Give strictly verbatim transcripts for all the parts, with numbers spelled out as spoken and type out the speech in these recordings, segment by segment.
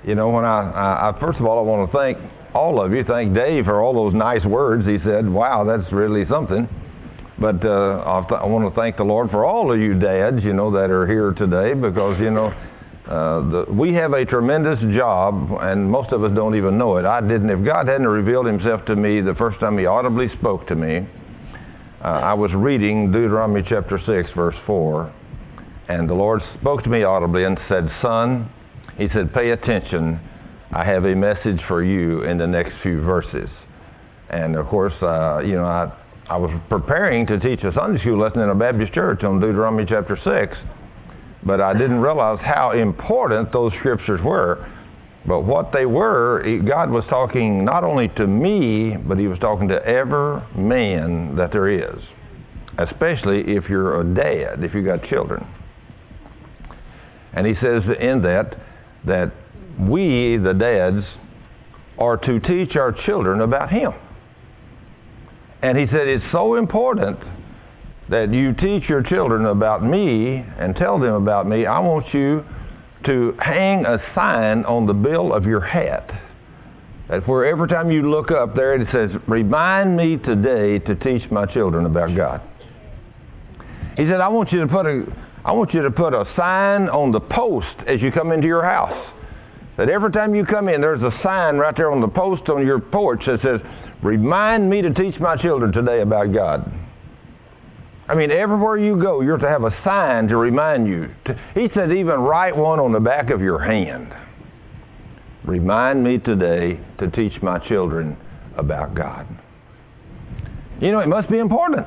You know, when I, I, I first of all, I want to thank all of you. Thank Dave for all those nice words. He said, wow, that's really something. But uh, I, th- I want to thank the Lord for all of you dads, you know, that are here today, because, you know, uh, the, we have a tremendous job, and most of us don't even know it. I didn't, if God hadn't revealed himself to me the first time he audibly spoke to me, uh, I was reading Deuteronomy chapter six, verse four, and the Lord spoke to me audibly and said, son, he said, pay attention. I have a message for you in the next few verses. And of course, uh, you know, I, I was preparing to teach a Sunday school lesson in a Baptist church on Deuteronomy chapter six, but I didn't realize how important those scriptures were. But what they were, God was talking not only to me, but he was talking to every man that there is, especially if you're a dad, if you got children. And he says in that, that we, the dads, are to teach our children about him. And he said, it's so important that you teach your children about me and tell them about me. I want you to hang a sign on the bill of your hat. That where every time you look up there, it says, remind me today to teach my children about God. He said, I want you to put a I want you to put a sign on the post as you come into your house. That every time you come in, there's a sign right there on the post on your porch that says, remind me to teach my children today about God. I mean, everywhere you go, you're to have a sign to remind you. He said, even write one on the back of your hand. Remind me today to teach my children about God. You know, it must be important.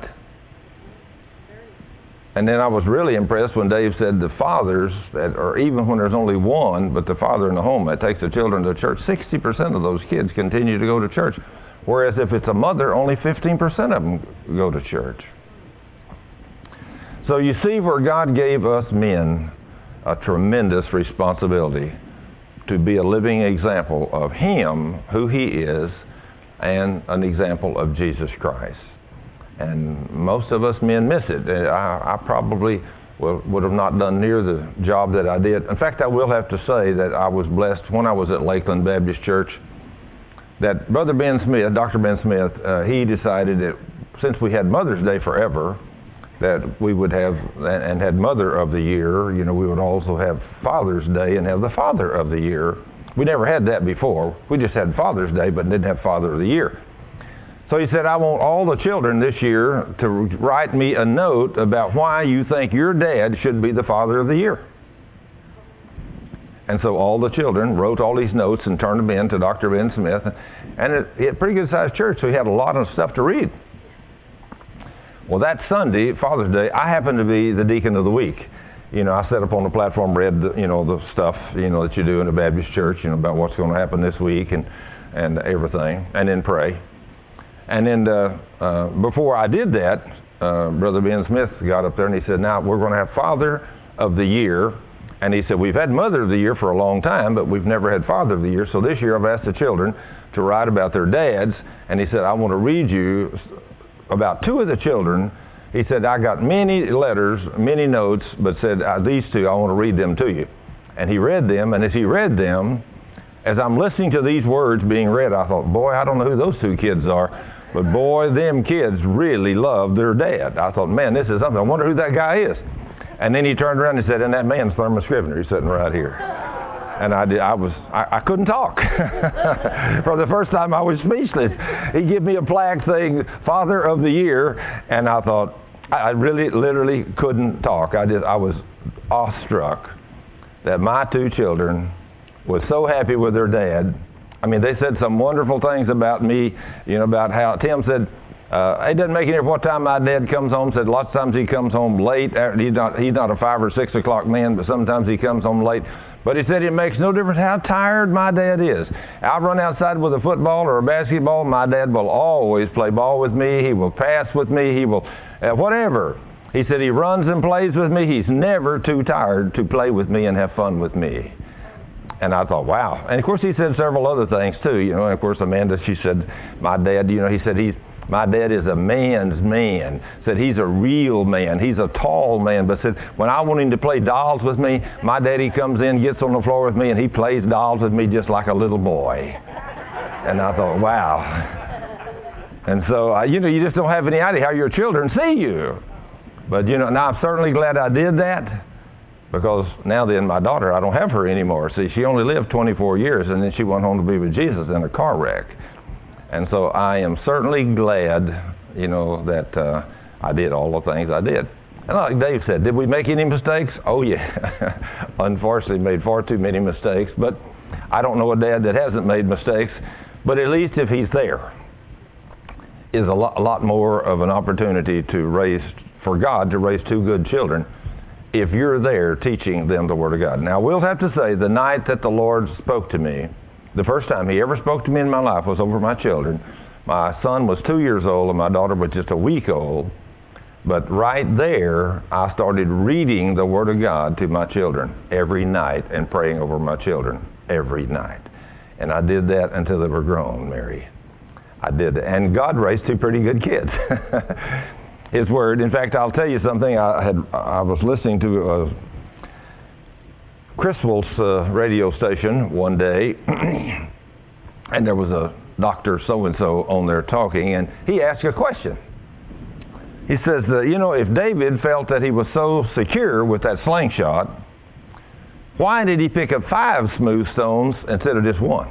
And then I was really impressed when Dave said the fathers, that, or even when there's only one, but the father in the home that takes the children to church, sixty percent of those kids continue to go to church. Whereas if it's a mother, only fifteen percent of them go to church. So you see where God gave us men a tremendous responsibility to be a living example of him, who he is, and an example of Jesus Christ. And most of us men miss it. I, I probably would, would have not done near the job that I did. In fact, I will have to say that I was blessed when I was at Lakeland Baptist Church, that Brother Ben Smith, Doctor Ben Smith, uh, he decided that since we had Mother's Day forever, that we would have, and had Mother of the Year, you know, we would also have Father's Day and have the Father of the Year. We never had that before. We just had Father's Day, but didn't have Father of the Year. So he said, I want all the children this year to write me a note about why you think your dad should be the Father of the Year. And so all the children wrote all these notes and turned them in to Doctor Ben Smith. And it, he had a pretty good sized church, so he had a lot of stuff to read. Well, that Sunday, Father's Day, I happened to be the deacon of the week. You know, I sat up on the platform, read, the, you know, the stuff, you know, that you do in a Baptist church, you know, about what's going to happen this week and, and everything, and then pray. And then uh, uh, before I did that, uh, Brother Ben Smith got up there and he said, now we're going to have Father of the Year. And he said, we've had Mother of the Year for a long time, but we've never had Father of the Year. So this year I've asked the children to write about their dads. And he said, I want to read you about two of the children. He said, I got many letters, many notes, but said, uh, these two, I want to read them to you. And he read them, and as he read them, as I'm listening to these words being read, I thought, boy, I don't know who those two kids are. But boy, them kids really love their dad. I thought, man, this is something. I wonder who that guy is. And then he turned around and said, and that man's Thurman Scrivener. He's sitting right here. And I did, I was, I, I couldn't talk. For the first time, I was speechless. He gave me a plaque saying, Father of the Year. And I thought, I really, literally couldn't talk. I did, I was awestruck that my two children were so happy with their dad. I mean, they said some wonderful things about me, you know, about how Tim said, uh, it doesn't make any difference what time my dad comes home. Said lots of times he comes home late. He's not, he's not a five or six o'clock man, but sometimes he comes home late. But he said it makes no difference how tired my dad is. I'll run outside with a football or a basketball. My dad will always play ball with me. He will pass with me. He will, uh, whatever. He said he runs and plays with me. He's never too tired to play with me and have fun with me. And I thought, wow. And of course, he said several other things too. You know, and of course, Amanda, she said, my dad, you know, he said he's My dad is a man's man. Said he's a real man. He's a tall man. But said, when I want him to play dolls with me, my daddy comes in, gets on the floor with me, and he plays dolls with me just like a little boy. And I thought, wow. And so, uh, you know, you just don't have any idea how your children see you. But, you know, now I'm certainly glad I did that, because now then my daughter, I don't have her anymore. See, she only lived twenty-four years, and then she went home to be with Jesus in a car wreck. And so I am certainly glad, you know, that uh, I did all the things I did. And like Dave said, did we make any mistakes? Oh, yeah. Unfortunately, made far too many mistakes. But I don't know a dad that hasn't made mistakes. But at least if he's there, is a lot, a lot more of an opportunity to raise, for God to raise two good children, if you're there teaching them the Word of God. Now, we'll have to say, the night that the Lord spoke to me, the first time He ever spoke to me in my life was over my children. My son was two years old and my daughter was just a week old. But right there, I started reading the Word of God to my children every night and praying over my children every night. And I did that until they were grown, Mary. I did that. And God raised two pretty good kids. His Word. In fact, I'll tell you something. I had I was listening to a Criswell's uh, radio station one day, and there was a doctor so-and-so on there talking, and he asked a question. He says, uh, you know, if David felt that he was so secure with that slingshot, why did he pick up five smooth stones instead of just one?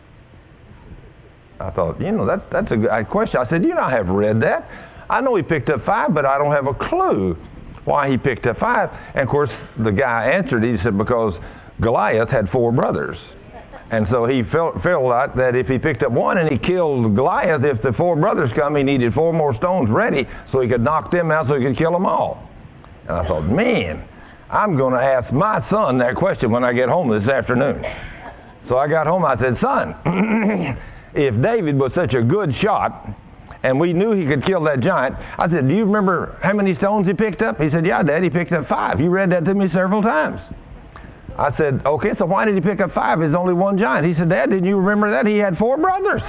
I thought, you know, that, that's a good question. I said, you know, I have read that. I know he picked up five, but I don't have a clue why he picked up five. And, of course, the guy answered, he said, because Goliath had four brothers. And so he felt, felt like that if he picked up one and he killed Goliath, if the four brothers come, he needed four more stones ready so he could knock them out so he could kill them all. And I thought, man, I'm going to ask my son that question when I get home this afternoon. So I got home, I said, son, if David was such a good shot and we knew he could kill that giant, I said, do you remember how many stones he picked up? He said, yeah, Dad, he picked up five. You read that to me several times. I said, okay, so why did he pick up five? There's only one giant. He said, Dad, didn't you remember that? He had four brothers.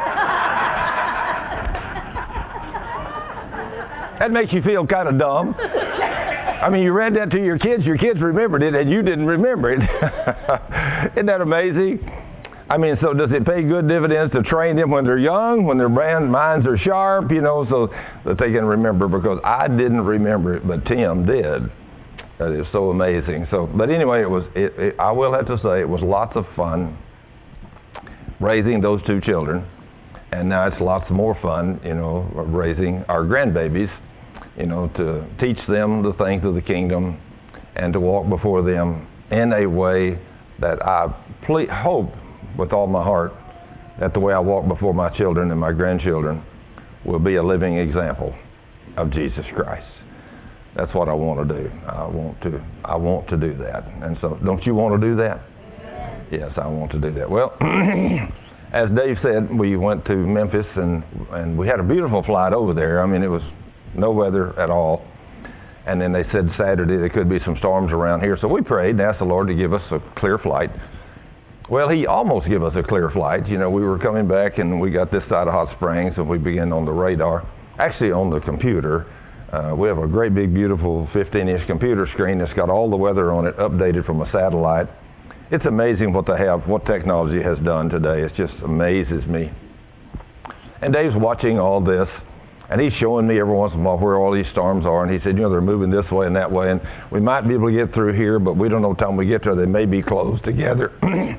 That makes you feel kind of dumb. I mean, you read that to your kids, your kids remembered it, and you didn't remember it. Isn't that amazing? I mean, so does it pay good dividends to train them when they're young, when their brand minds are sharp, you know, so that they can remember? Because I didn't remember it, but Tim did. That is so amazing. So, but anyway, it was. It, it, I will have to say, it was lots of fun raising those two children, and now it's lots more fun, you know, raising our grandbabies, you know, to teach them the things of the kingdom, and to walk before them in a way that I ple- hope with all my heart that the way I walk before my children and my grandchildren will be a living example of Jesus Christ. That's what I want to do. I want to. I want to do that. And so, don't you want to do that? Yes, I want to do that. Well, as Dave said, we went to Memphis and and we had a beautiful flight over there. I mean, it was no weather at all. And then they said Saturday there could be some storms around here. So we prayed and asked the Lord to give us a clear flight. Well, He almost gave us a clear flight. You know, we were coming back and we got this side of Hot Springs and we began on the radar, actually on the computer. Uh, we have a great big beautiful fifteen inch computer screen that's got all the weather on it updated from a satellite. It's amazing what they have, what technology has done today. It just amazes me. And Dave's watching all this, and he's showing me every once in a while where all these storms are. And he said, you know, they're moving this way and that way, and we might be able to get through here, but we don't know the time we get there. They may be close together.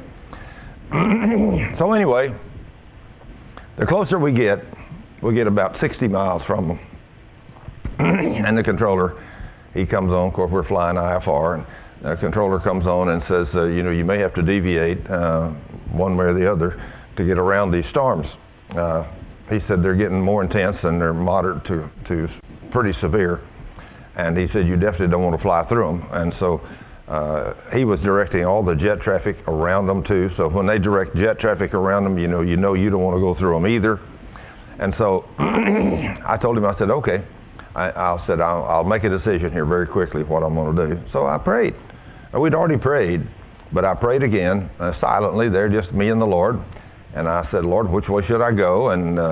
So anyway, the closer we get, we get about sixty miles from them. And the controller, he comes on. Of course, we're flying I F R, and the controller comes on and says, uh, you know, you may have to deviate uh, one way or the other to get around these storms. Uh, he said they're getting more intense and they're moderate to, to pretty severe. And he said you definitely don't want to fly through them. And so uh, he was directing all the jet traffic around them too. So when they direct jet traffic around them, you know, you know you don't want to go through them either. And so I told him, I said, okay. I, I said, I'll, I'll make a decision here very quickly what I'm going to do. So I prayed. We'd already prayed, but I prayed again uh, silently there, just me and the Lord. And I said, Lord, which way should I go? And uh,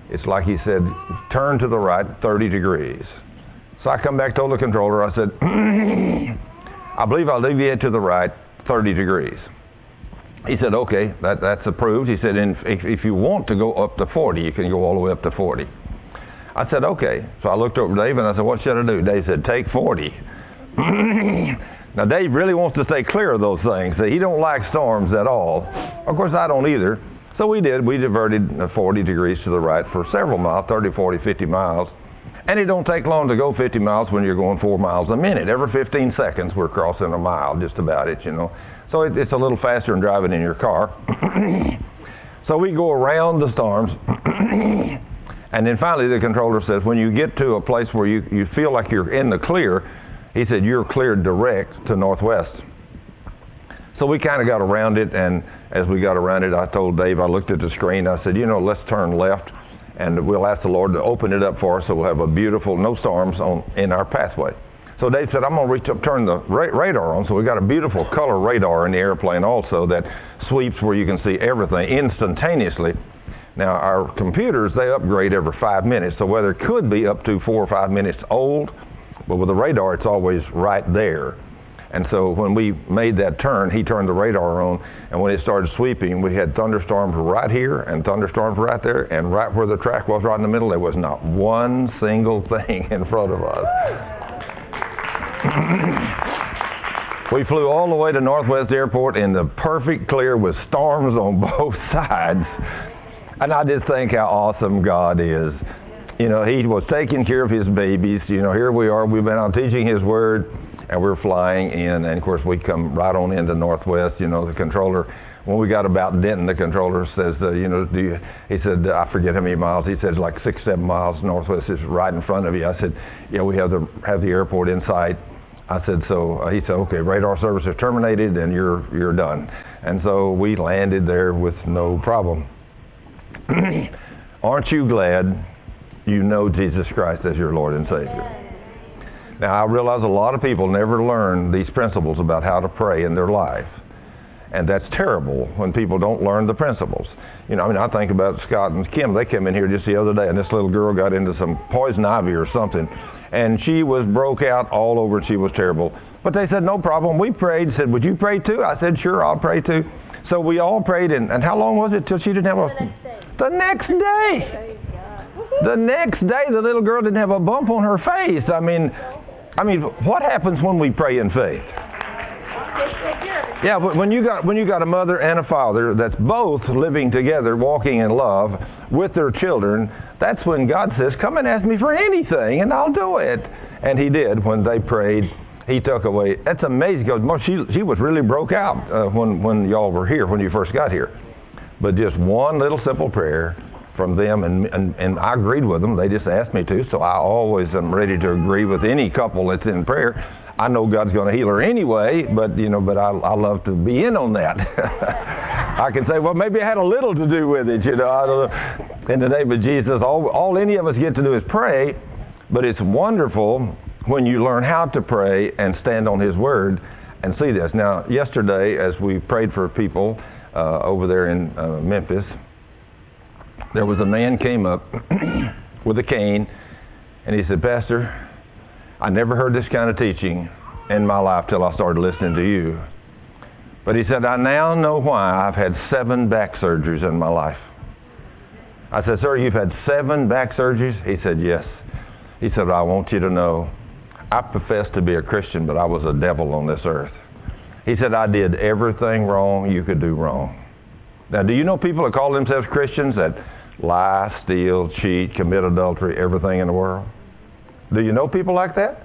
It's like he said, turn to the right thirty degrees. So I come back, told the controller, I said, I believe I'll deviate to the right thirty degrees. He said, okay, that, that's approved. He said, and if, if you want to go up to forty, you can go all the way up to forty. I said, okay. So I looked over at Dave and I said, what should I do? Dave said, take forty. Now, Dave really wants to stay clear of those things. He don't like storms at all. Of course, I don't either. So we did. We diverted forty degrees to the right for several miles, thirty, forty, fifty miles. And it don't take long to go fifty miles when you're going four miles a minute. Every fifteen seconds, we're crossing a mile, just about it, you know. So it, it's a little faster than driving in your car. So we go around the storms. And then finally, the controller says, when you get to a place where you, you feel like you're in the clear, he said, you're cleared direct to northwest. So we kind of got around it, and as we got around it, I told Dave, I looked at the screen, I said, you know, let's turn left, and we'll ask the Lord to open it up for us so we'll have a beautiful, no storms on in our pathway. So Dave said, I'm going to reach up, turn the ra- radar on, so we got a beautiful color radar in the airplane also that sweeps where you can see everything instantaneously. Now, our computers, they upgrade every five minutes, so weather could be up to four or five minutes old, but with the radar, it's always right there. And so when we made that turn, he turned the radar on, and when it started sweeping, we had thunderstorms right here and thunderstorms right there, and right where the track was, right in the middle, there was not one single thing in front of us. We flew all the way to Northwest Airport in the perfect clear with storms on both sides. And I just think how awesome God is. You know, he was taking care of his babies. You know, here we are. We've been on teaching his word, and we're flying in. And, of course, we come right on into Northwest. You know, the controller, when we got about Denton, the controller says, uh, you know, do you, he said, I forget how many miles. He said, like six, seven miles. Northwest is right in front of you. I said, yeah, we have the, have the airport in sight. I said, so uh, he said, okay, radar service is terminated, and you're, you're done. And so we landed there with no problem. Aren't you glad you know Jesus Christ as your Lord and Savior? Now, I realize a lot of people never learn these principles about how to pray in their life. And that's terrible when people don't learn the principles. You know, I mean, I think about Scott and Kim. They came in here just the other day, and this little girl got into some poison ivy or something. And she was broke out all over, and she was terrible. But they said, no problem. We prayed. Said, would you pray too? I said, sure, I'll pray too. So we all prayed, and, and how long was it till she didn't have a... The next day. The next day, the little girl didn't have a bump on her face. I mean, I mean, what happens when we pray in faith? Yeah, but when you got when you got a mother and a father that's both living together, walking in love with their children, that's when God says, come and ask me for anything, and I'll do it. And he did. When they prayed, he took away. That's amazing, because she, she was really broke out uh, when, when y'all were here, when you first got here. But just one little simple prayer from them, and, and, and I agreed with them. They just asked me to, so I always am ready to agree with any couple that's in prayer. I know God's going to heal her anyway, but you know, but I, I love to be in on that. I can say, well, maybe I had a little to do with it, you know. I don't know. In the name of Jesus, all, all any of us get to do is pray, but it's wonderful when you learn how to pray and stand on His Word and see this. Now, yesterday, as we prayed for people uh, over there in uh, Memphis, there was a man came up with a cane, and he said, Pastor, I never heard this kind of teaching in my life till I started listening to you. But he said, I now know why I've had seven back surgeries in my life. I said, sir, you've had seven back surgeries? He said, yes. He said, I want you to know, I profess to be a Christian, but I was a devil on this earth. He said, I did everything wrong you could do wrong. Now, do you know people that call themselves Christians that lie, steal, cheat, commit adultery, everything in the world? Do you know people like that?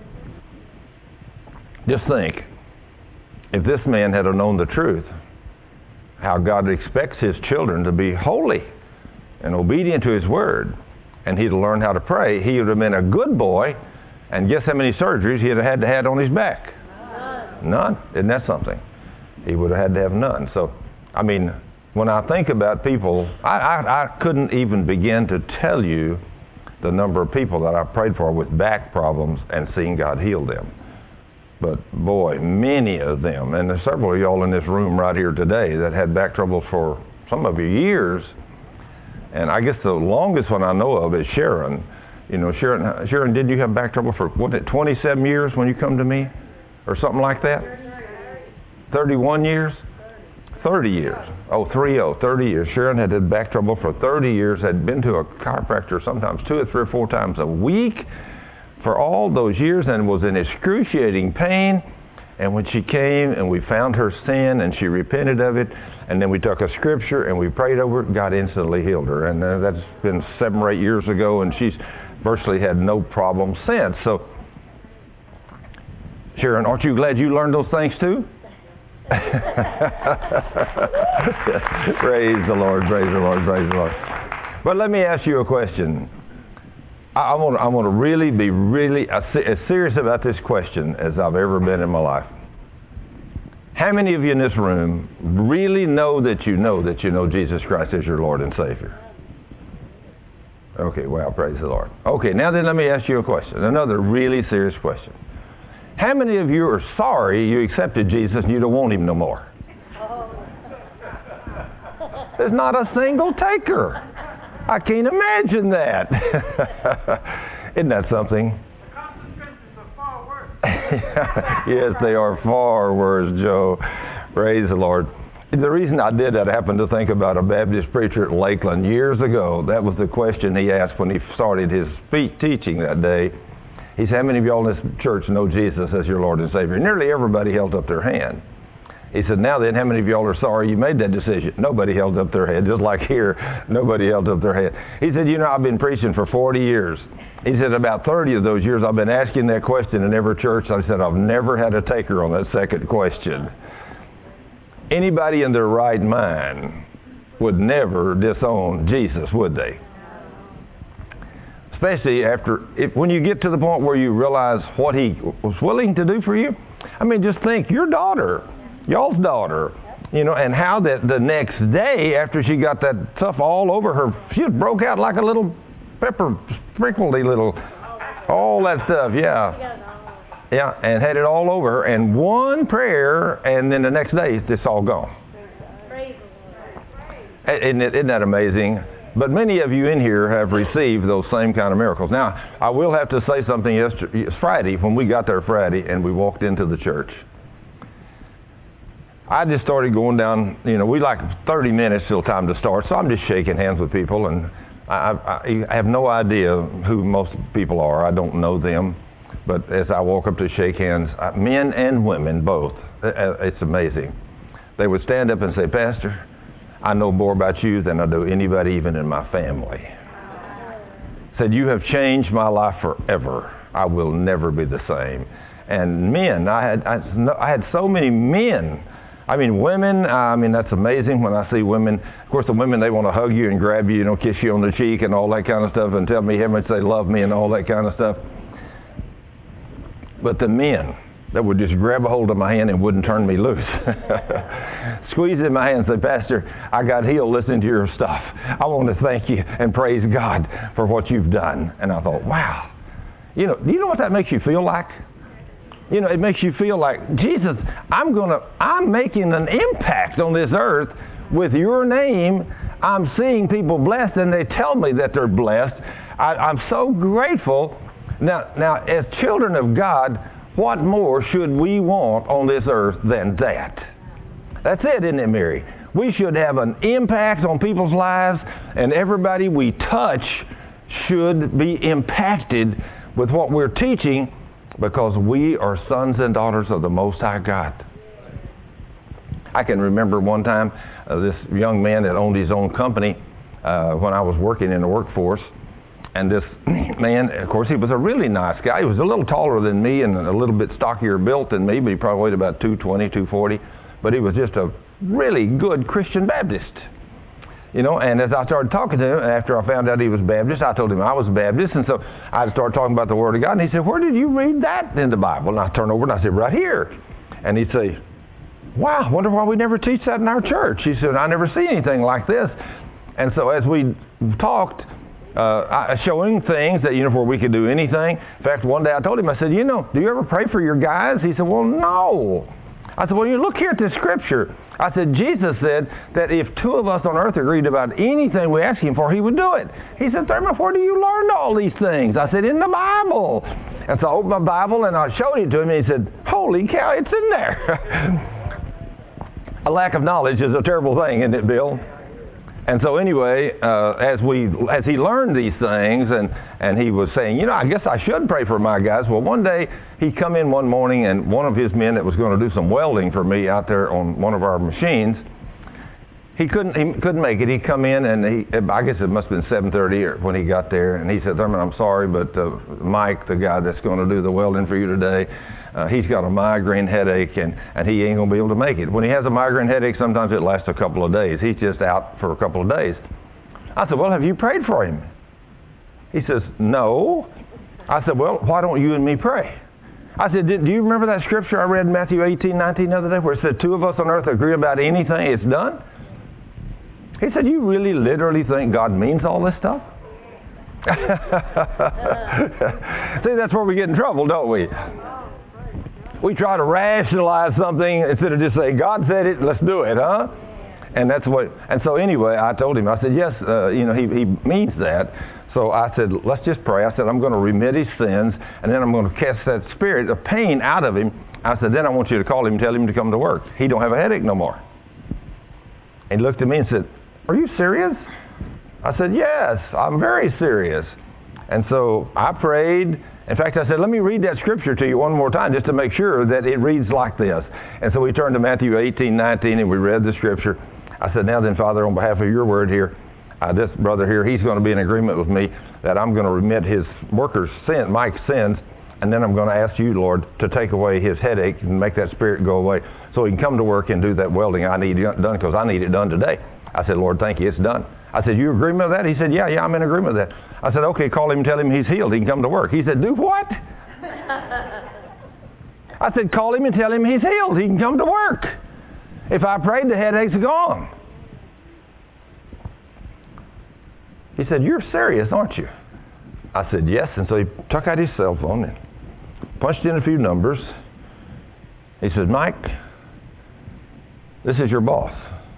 Just think, if this man had known the truth, how God expects His children to be holy and obedient to His Word, and he'd learned how to pray, he would have been a good boy, and guess how many surgeries he'd have had to have on his back? None. None? Isn't that something? He would have had to have none. So, I mean, when I think about people, I, I, I couldn't even begin to tell you the number of people that I prayed for with back problems and seeing God heal them. But boy, many of them, and there's several of y'all in this room right here today that had back troubles for some of you years, And I guess the longest one I know of is Sharon. You know, Sharon, Sharon, did you have back trouble for, what, it twenty-seven years when you come to me? Or something like that? thirty-one years? thirty years. Oh, three oh, thirty years. Sharon had had back trouble for thirty years, had been to a chiropractor sometimes two or three or four times a week for all those years, and was in excruciating pain. And when she came and we found her sin and she repented of it, and then we took a scripture and we prayed over it, God instantly healed her. And uh, that's been seven or eight years ago, and she's virtually had no problem since. So, Sharon, aren't you glad you learned those things too? Praise the Lord, praise the Lord, praise the Lord. But let me ask you a question. I, I want I want to really be really as serious about this question as I've ever been in my life. How many of you in this room really know that you know that you know Jesus Christ as your Lord and Savior? Okay, well, praise the Lord. Okay, now then let me ask you a question, another really serious question. How many of you are sorry you accepted Jesus and you don't want him no more? There's not a single taker. I can't imagine that. Isn't that something? The consequences are far worse. Yes, they are far worse, Joe. Praise the Lord. The reason I did that, I happened to think about a Baptist preacher at Lakeland years ago. That was the question he asked when he started his speech teaching that day. He said, how many of y'all in this church know Jesus as your Lord and Savior? Nearly everybody held up their hand. He said, now then, how many of y'all are sorry you made that decision? Nobody held up their head. Just like here, nobody held up their head. He said, you know, I've been preaching for forty years. He said, about thirty of those years, I've been asking that question in every church. I said, I've never had a taker on that second question. Anybody in their right mind would never disown Jesus, would they? Especially after, if, when you get to the point where you realize what he was willing to do for you. I mean, just think, your daughter, y'all's daughter, you know, and how that the next day after she got that stuff all over her, she broke out like a little pepper sprinkledy little, all that stuff, yeah. Yeah, and had it all over her, and one prayer, and then the next day, it's all gone. Isn't, it, isn't that amazing? But many of you in here have received those same kind of miracles. Now, I will have to say something yesterday, Friday, when we got there Friday, and we walked into the church. I just started going down, you know, we like thirty minutes till time to start, so I'm just shaking hands with people, and I, I, I have no idea who most people are. I don't know them. But as I walk up to shake hands, men and women both, it's amazing. They would stand up and say, Pastor, I know more about you than I do anybody even in my family. Said, you have changed my life forever. I will never be the same. And men, I had, I, I had so many men. I mean, women, I mean, that's amazing when I see women. Of course, the women, they want to hug you and grab you, you know, kiss you on the cheek and all that kind of stuff and tell me how much they love me and all that kind of stuff. But the men that would just grab a hold of my hand and wouldn't turn me loose. Squeeze in my hand and say, Pastor, I got healed listening to your stuff. I want to thank you and praise God for what you've done. And I thought, wow. You know, do you know what that makes you feel like? You know, it makes you feel like, Jesus, I'm going to, I'm making an impact on this earth with your name. I'm seeing people blessed and they tell me that they're blessed. I, I'm so grateful. Now, now, as children of God, what more should we want on this earth than that? That's it, isn't it, Mary? We should have an impact on people's lives, and everybody we touch should be impacted with what we're teaching, because we are sons and daughters of the Most High God. I can remember one time uh, this young man that owned his own company uh, when I was working in the workforce. And this man, of course, he was a really nice guy. He was a little taller than me and a little bit stockier built than me, but he probably weighed about two twenty, two forty. But he was just a really good Christian Baptist. You know, and as I started talking to him, after I found out he was Baptist, I told him I was Baptist. And so I started talking about the Word of God. And he said, where did you read that in the Bible? And I turned over and I said, right here. And he'd say, wow, wonder why we never teach that in our church. He said, I never see anything like this. And so as we talked, Uh, showing things that, you know, where we could do anything. In fact, one day I told him, I said, you know, do you ever pray for your guys? He said, well, no. I said, well, you look here at this scripture. I said, Jesus said that if two of us on earth agreed about anything we asked him for, he would do it. He said, Thurman, where do you learn all these things? I said, in the Bible. And so I opened my Bible and I showed it to him and he said, holy cow, it's in there. A lack of knowledge is a terrible thing, isn't it, Bill? And so anyway, uh, as we as he learned these things, and, and he was saying, you know, I guess I should pray for my guys. Well, one day he come in one morning, and one of his men that was going to do some welding for me out there on one of our machines, he couldn't he couldn't make it. He come in, and he I guess it must have been seven thirty when he got there, and he said, Thurman, I'm sorry, but uh, Mike, the guy that's going to do the welding for you today, Uh, he's got a migraine headache, and, and he ain't going to be able to make it. When he has a migraine headache, sometimes it lasts a couple of days. He's just out for a couple of days. I said, well, have you prayed for him? He says, no. I said, well, why don't you and me pray? I said, do you remember that scripture I read in Matthew eighteen nineteen the other day where it said, two of us on earth agree about anything, it's done? He said, you really literally think God means all this stuff? See, that's where we get in trouble, don't we? We try to rationalize something instead of just say, God said it, let's do it, huh? And that's what, and so anyway, I told him, I said, yes, uh, you know, he, he means that. So I said, let's just pray. I said, I'm going to remit his sins, and then I'm going to cast that spirit of pain out of him. I said, then I want you to call him and tell him to come to work. He don't have a headache no more. And he looked at me and said, are you serious? I said, yes, I'm very serious. And so I prayed. In fact, I said, let me read that scripture to you one more time just to make sure that it reads like this. And so we turned to Matthew eighteen nineteen and we read the scripture. I said, now then, Father, on behalf of your word here, uh, this brother here, he's going to be in agreement with me that I'm going to remit his worker's sin, Mike's sins, and then I'm going to ask you, Lord, to take away his headache and make that spirit go away so he can come to work and do that welding I need done because I need it done today. I said, Lord, thank you, it's done. I said, you agree with that? He said, yeah, yeah, I'm in agreement with that. I said, okay, call him and tell him he's healed. He can come to work. He said, do what? I said, call him and tell him he's healed. He can come to work. If I prayed, the headache's gone. He said, you're serious, aren't you? I said, yes. And so he took out his cell phone and punched in a few numbers. He said, Mike, this is your boss.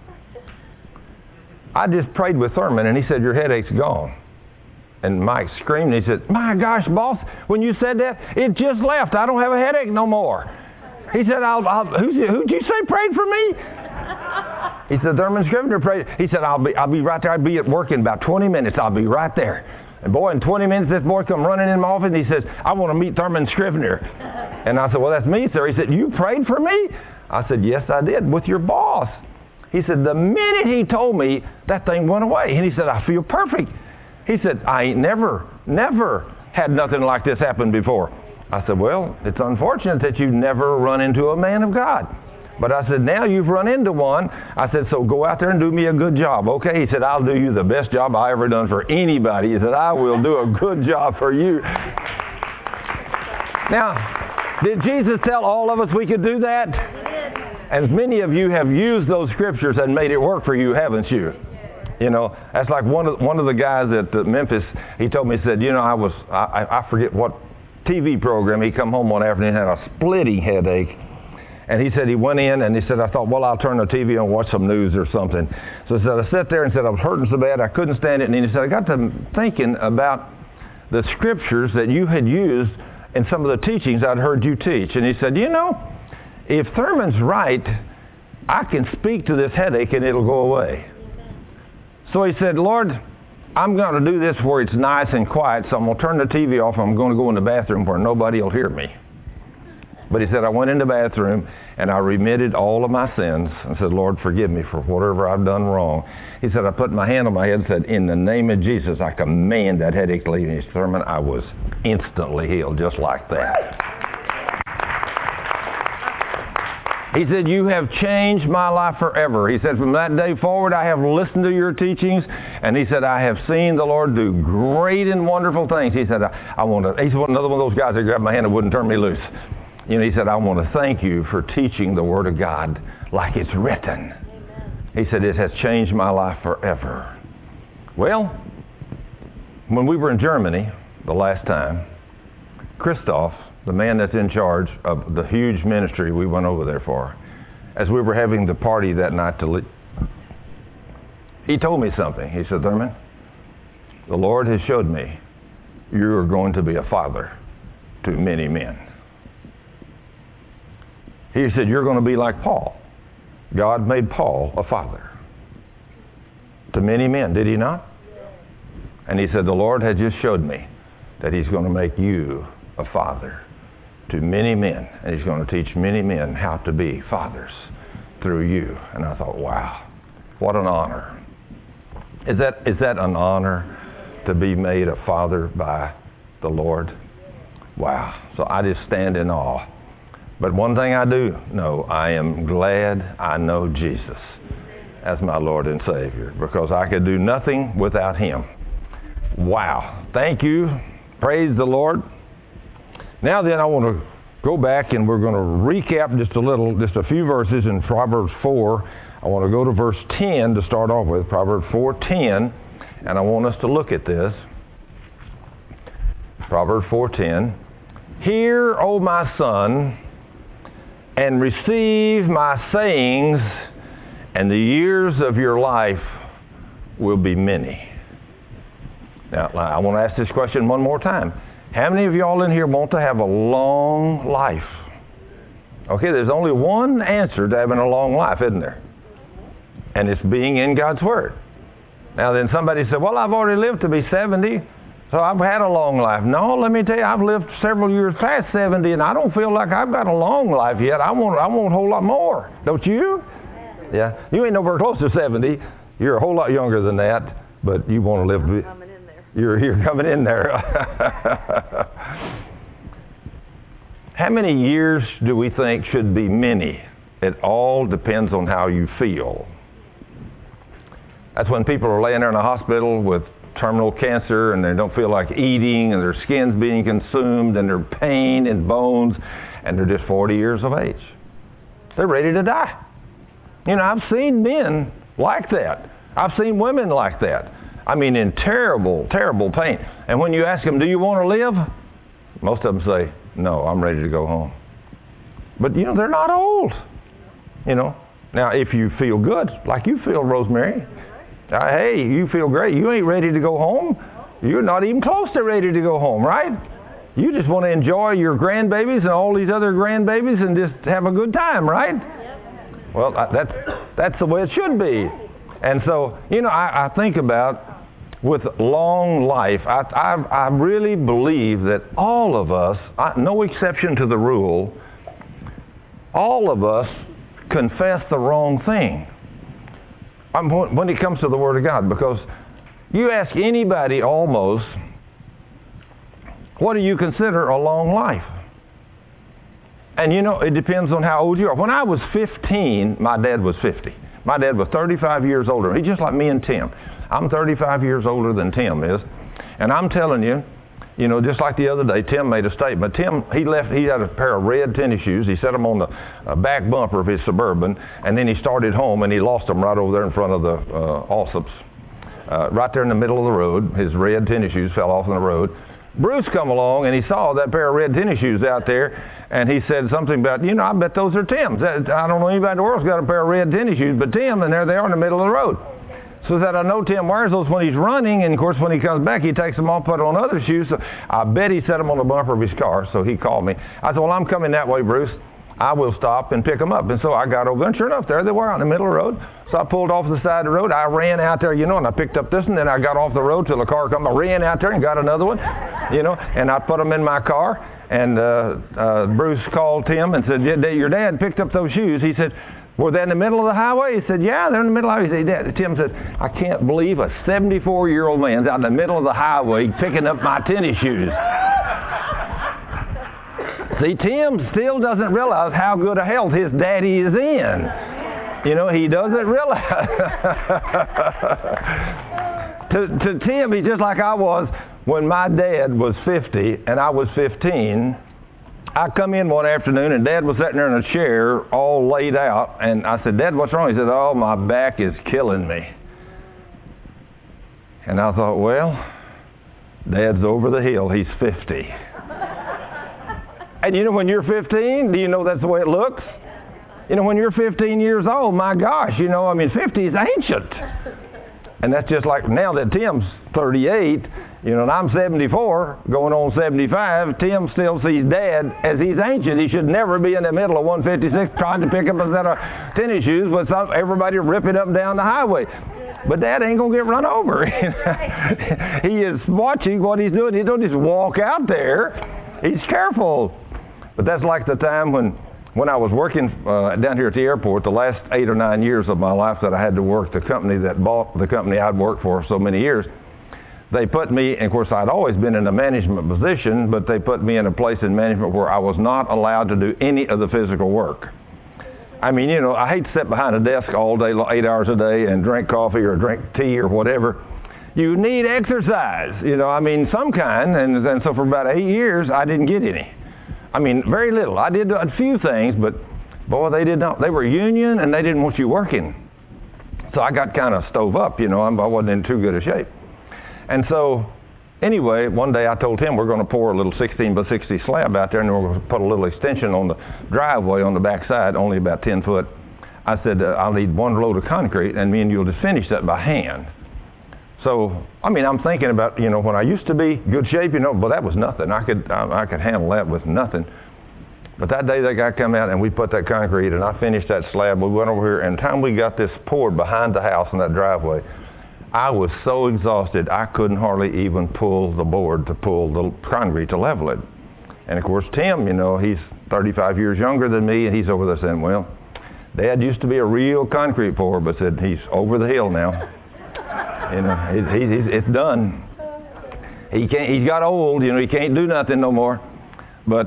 I just prayed with Thurman, and he said, your headache's gone. And Mike screamed, and he said, my gosh, boss, when you said that, it just left. I don't have a headache no more. He said, I'll, I'll, who'd, you, who'd you say prayed for me? He said, Thurman Scrivener prayed. He said, I'll be, I'll be right there. I'll be at work in about twenty minutes. I'll be right there. And boy, in twenty minutes, this boy come running in my office, and he says, I want to meet Thurman Scrivener. And I said, well, that's me, sir. He said, you prayed for me? I said, yes, I did, with your boss. He said, the minute he told me, that thing went away. And he said, I feel perfect. He said, I ain't never, never had nothing like this happen before. I said, well, it's unfortunate that you've never run into a man of God. But I said, now you've run into one. I said, so go out there and do me a good job, okay? He said, I'll do you the best job I ever done for anybody. He said, I will do a good job for you. Now, did Jesus tell all of us we could do that? As many of you have used those scriptures and made it work for you, haven't you? You know, that's like one of one of the guys at uh, Memphis. He told me, he said, you know, I was I, I forget what T V program. He come home one afternoon and had a splitting headache, and he said he went in and he said, I thought, well, I'll turn the T V on and watch some news or something. So he said, I sat there and said I was hurting so bad I couldn't stand it. And he said, I got to thinking about the scriptures that you had used in some of the teachings I'd heard you teach. And he said, you know, if Thurman's right, I can speak to this headache and it'll go away. So he said, Lord, I'm going to do this where it's nice and quiet, so I'm going to turn the T V off and I'm going to go in the bathroom where nobody will hear me. But he said, I went in the bathroom and I remitted all of my sins and said, Lord, forgive me for whatever I've done wrong. He said, I put my hand on my head and said, in the name of Jesus, I command that headache to leave me. Thurman, I was instantly healed just like that. He said, you have changed my life forever. He said, from that day forward, I have listened to your teachings. And he said, I have seen the Lord do great and wonderful things. He said, I, I want to, he's another one of those guys that grabbed my hand and wouldn't turn me loose. You know, he said, I want to thank you for teaching the Word of God like it's written. Amen. He said, it has changed my life forever. Well, when we were in Germany the last time, Christoph, the man that's in charge of the huge ministry we went over there for, as we were having the party that night to leave, he told me something. He said, Thurman, the Lord has showed me you are going to be a father to many men. He said, you're going to be like Paul. God made Paul a father to many men, did he not? And he said, the Lord has just showed me that he's going to make you a father to many men. And he's going to teach many men how to be fathers through you. And I thought, wow, what an honor. Is that is that an honor to be made a father by the Lord? Wow. So I just stand in awe. But one thing I do know, I am glad I know Jesus as my Lord and Savior, because I could do nothing without him. Wow. Thank you. Praise the Lord. Now then, I want to go back and we're going to recap just a little, just a few verses in Proverbs four. I want to go to verse ten to start off with, Proverbs four ten, and I want us to look at this. Proverbs four ten. Hear, O my son, and receive my sayings, and the years of your life will be many. Now, I want to ask this question one more time. How many of y'all in here want to have a long life? Okay, there's only one answer to having a long life, isn't there? And it's being in God's Word. Now then somebody said, well, I've already lived to be seventy, so I've had a long life. No, let me tell you, I've lived several years past seventy, and I don't feel like I've got a long life yet. I want, I want a whole lot more. Don't you? Yeah. You ain't nowhere close to seventy. You're a whole lot younger than that, but you want to live. I'm coming in there. You're, you're coming in there. How many years do we think should be many? It all depends on how you feel. That's when people are laying there in a hospital with terminal cancer and they don't feel like eating and their skin's being consumed and their pain and bones, and they're just forty years of age. They're ready to die. You know, I've seen men like that. I've seen women like that. I mean, in terrible, terrible pain. And when you ask them, do you want to live? Most of them say, no, I'm ready to go home. But, you know, they're not old. You know, now if you feel good, like you feel, Rosemary, uh, hey, you feel great. You ain't ready to go home. You're not even close to ready to go home, right? You just want to enjoy your grandbabies and all these other grandbabies and just have a good time, right? Well, that's, that's the way it should be. And so, you know, I, I think about with long life, I, I, I really believe that all of us, I, no exception to the rule, all of us confess the wrong thing um, when it comes to the Word of God. Because you ask anybody almost, what do you consider a long life? And you know, it depends on how old you are. When I was fifteen, my dad was fifty. My dad was thirty-five years older. He's just like me and Tim. I'm thirty-five years older than Tim is. And I'm telling you, you know, just like the other day, Tim made a statement. Tim, he left, he had a pair of red tennis shoes. He set them on the uh, back bumper of his Suburban, and then he started home, and he lost them right over there in front of the uh, Allsops. Uh, right there in the middle of the road, his red tennis shoes fell off in the road. Bruce come along, and he saw that pair of red tennis shoes out there, and he said something about, you know, I bet those are Tim's. I don't know anybody in the world's got a pair of red tennis shoes but Tim, and there they are in the middle of the road. So that I know Tim wears those when he's running, and of course when he comes back, he takes them off, put on other shoes. So I bet he set them on the bumper of his car, so he called me. I said, well, I'm coming that way, Bruce. I will stop and pick them up. And so I got over there, and sure enough, there they were out in the middle of the road. So I pulled off the side of the road. I ran out there, you know, and I picked up this, and then I got off the road till the car come. I ran out there and got another one, you know, and I put them in my car. And uh, uh, Bruce called Tim and said, your dad picked up those shoes. He said, were they in the middle of the highway? He said, yeah, they're in the middle of the highway. He said, Tim said, I can't believe a seventy-four-year-old man's out in the middle of the highway picking up my tennis shoes. See, Tim still doesn't realize how good a health his daddy is in. You know, he doesn't realize. to, to Tim, he's just like I was when my dad was fifty and I was fifteen. I come in one afternoon and Dad was sitting there in a chair all laid out, and I said, Dad, what's wrong? He said, oh, my back is killing me. And I thought, well, Dad's over the hill. He's fifty. And you know, when you're fifteen, do you know that's the way it looks? You know, when you're fifteen years old, my gosh, you know, I mean, fifty is ancient. And that's just like now that Tim's thirty-eight, you know, and I'm seventy-four, going on seventy-five, Tim still sees Dad as he's ancient. He should never be in the middle of one fifty-six trying to pick up a set of tennis shoes with some, everybody ripping up and down the highway. But Dad ain't going to get run over. He is watching what he's doing. He don't just walk out there. He's careful. But that's like the time when, when I was working uh, down here at the airport, the last eight or nine years of my life that I had to work the company that bought the company I'd worked for so many years. They put me, and of course I'd always been in a management position, but they put me in a place in management where I was not allowed to do any of the physical work. I mean, you know, I hate to sit behind a desk all day, eight hours a day, and drink coffee or drink tea or whatever. You need exercise, you know, I mean, some kind, and, and so for about eight years, I didn't get any. I mean, very little. I did a few things, but boy, they did not. They were union, and they didn't want you working. So I got kind of stove up, you know, I wasn't in too good a shape. And so, anyway, one day I told him we're going to pour a little sixteen by sixty slab out there, and we're going to put a little extension on the driveway on the back side, only about ten foot. I said, uh, I'll need one load of concrete, and me and you'll just finish that by hand. So, I mean, I'm thinking about, you know, when I used to be good shape, you know, but that was nothing. I could, I, I could handle that with nothing. But that day that guy come out and we put that concrete, and I finished that slab. We went over here, and the time we got this poured behind the house in that driveway, I was so exhausted, I couldn't hardly even pull the board to pull the concrete to level it. And of course, Tim, you know, he's thirty-five years younger than me, and he's over there saying, well, Dad used to be a real concrete pourer, but said he's over the hill now. You know, he's, he's, it's done. He can't, he's got old, you know, he can't do nothing no more. But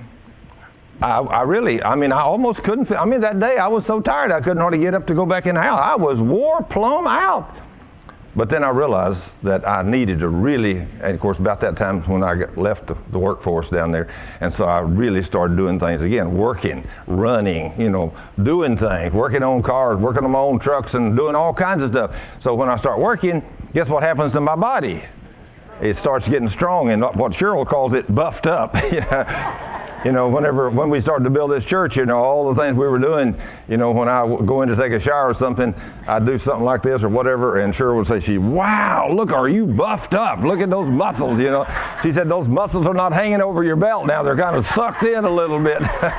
I, I really, I mean, I almost couldn't, I mean, that day I was so tired I couldn't hardly get up to go back in the house. I was wore plumb out. But then I realized that I needed to really, and of course about that time when I got, left the, the workforce down there, and so I really started doing things again, working, running, you know, doing things, working on cars, working on my own trucks, and doing all kinds of stuff. So when I start working, guess what happens to my body? It starts getting strong, and what Cheryl calls it, buffed up. You know, whenever, when we started to build this church, you know, all the things we were doing, you know, when I would go in to take a shower or something, I'd do something like this or whatever, and Cheryl would say, she, wow, look, are you buffed up? Look at those muscles, you know. She said, those muscles are not hanging over your belt now. They're kind of sucked in a little bit.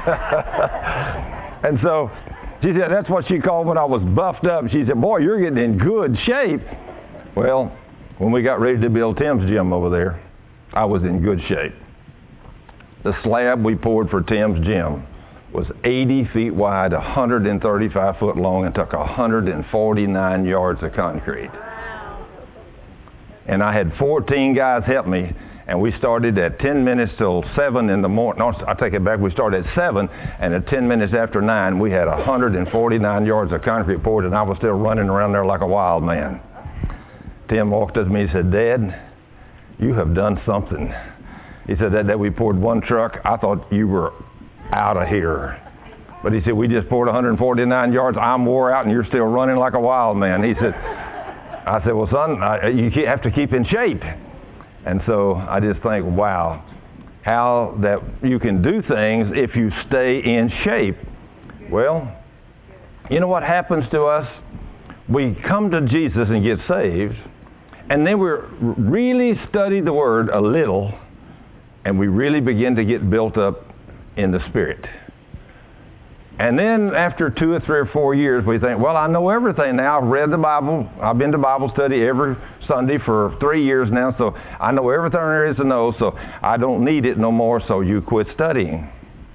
And so she said, that's what she called when I was buffed up. She said, boy, you're getting in good shape. Well, when we got ready to build Tim's gym over there, I was in good shape. The slab we poured for Tim's gym was eighty feet wide, one hundred thirty-five foot long, and took one hundred forty-nine yards of concrete. Wow. And I had fourteen guys help me, and we started at ten minutes till seven in the morning. No, I take it back. We started at seven, and at ten minutes after nine, we had one hundred forty-nine yards of concrete poured, and I was still running around there like a wild man. Tim walked up to me and said, Dad, you have done something. He said, that day we poured one truck, I thought you were out of here. But he said, we just poured one hundred forty-nine yards. I'm wore out, and you're still running like a wild man. He said, I said, well, son, I, you have to keep in shape. And so I just think, wow, how that you can do things if you stay in shape. Well, you know what happens to us? We come to Jesus and get saved, and then we really study the Word a little, and we really begin to get built up in the Spirit. And then after two or three or four years, we think, well, I know everything now. I've read the Bible. I've been to Bible study every Sunday for three years now, so I know everything there is to know, so I don't need it no more, so you quit studying.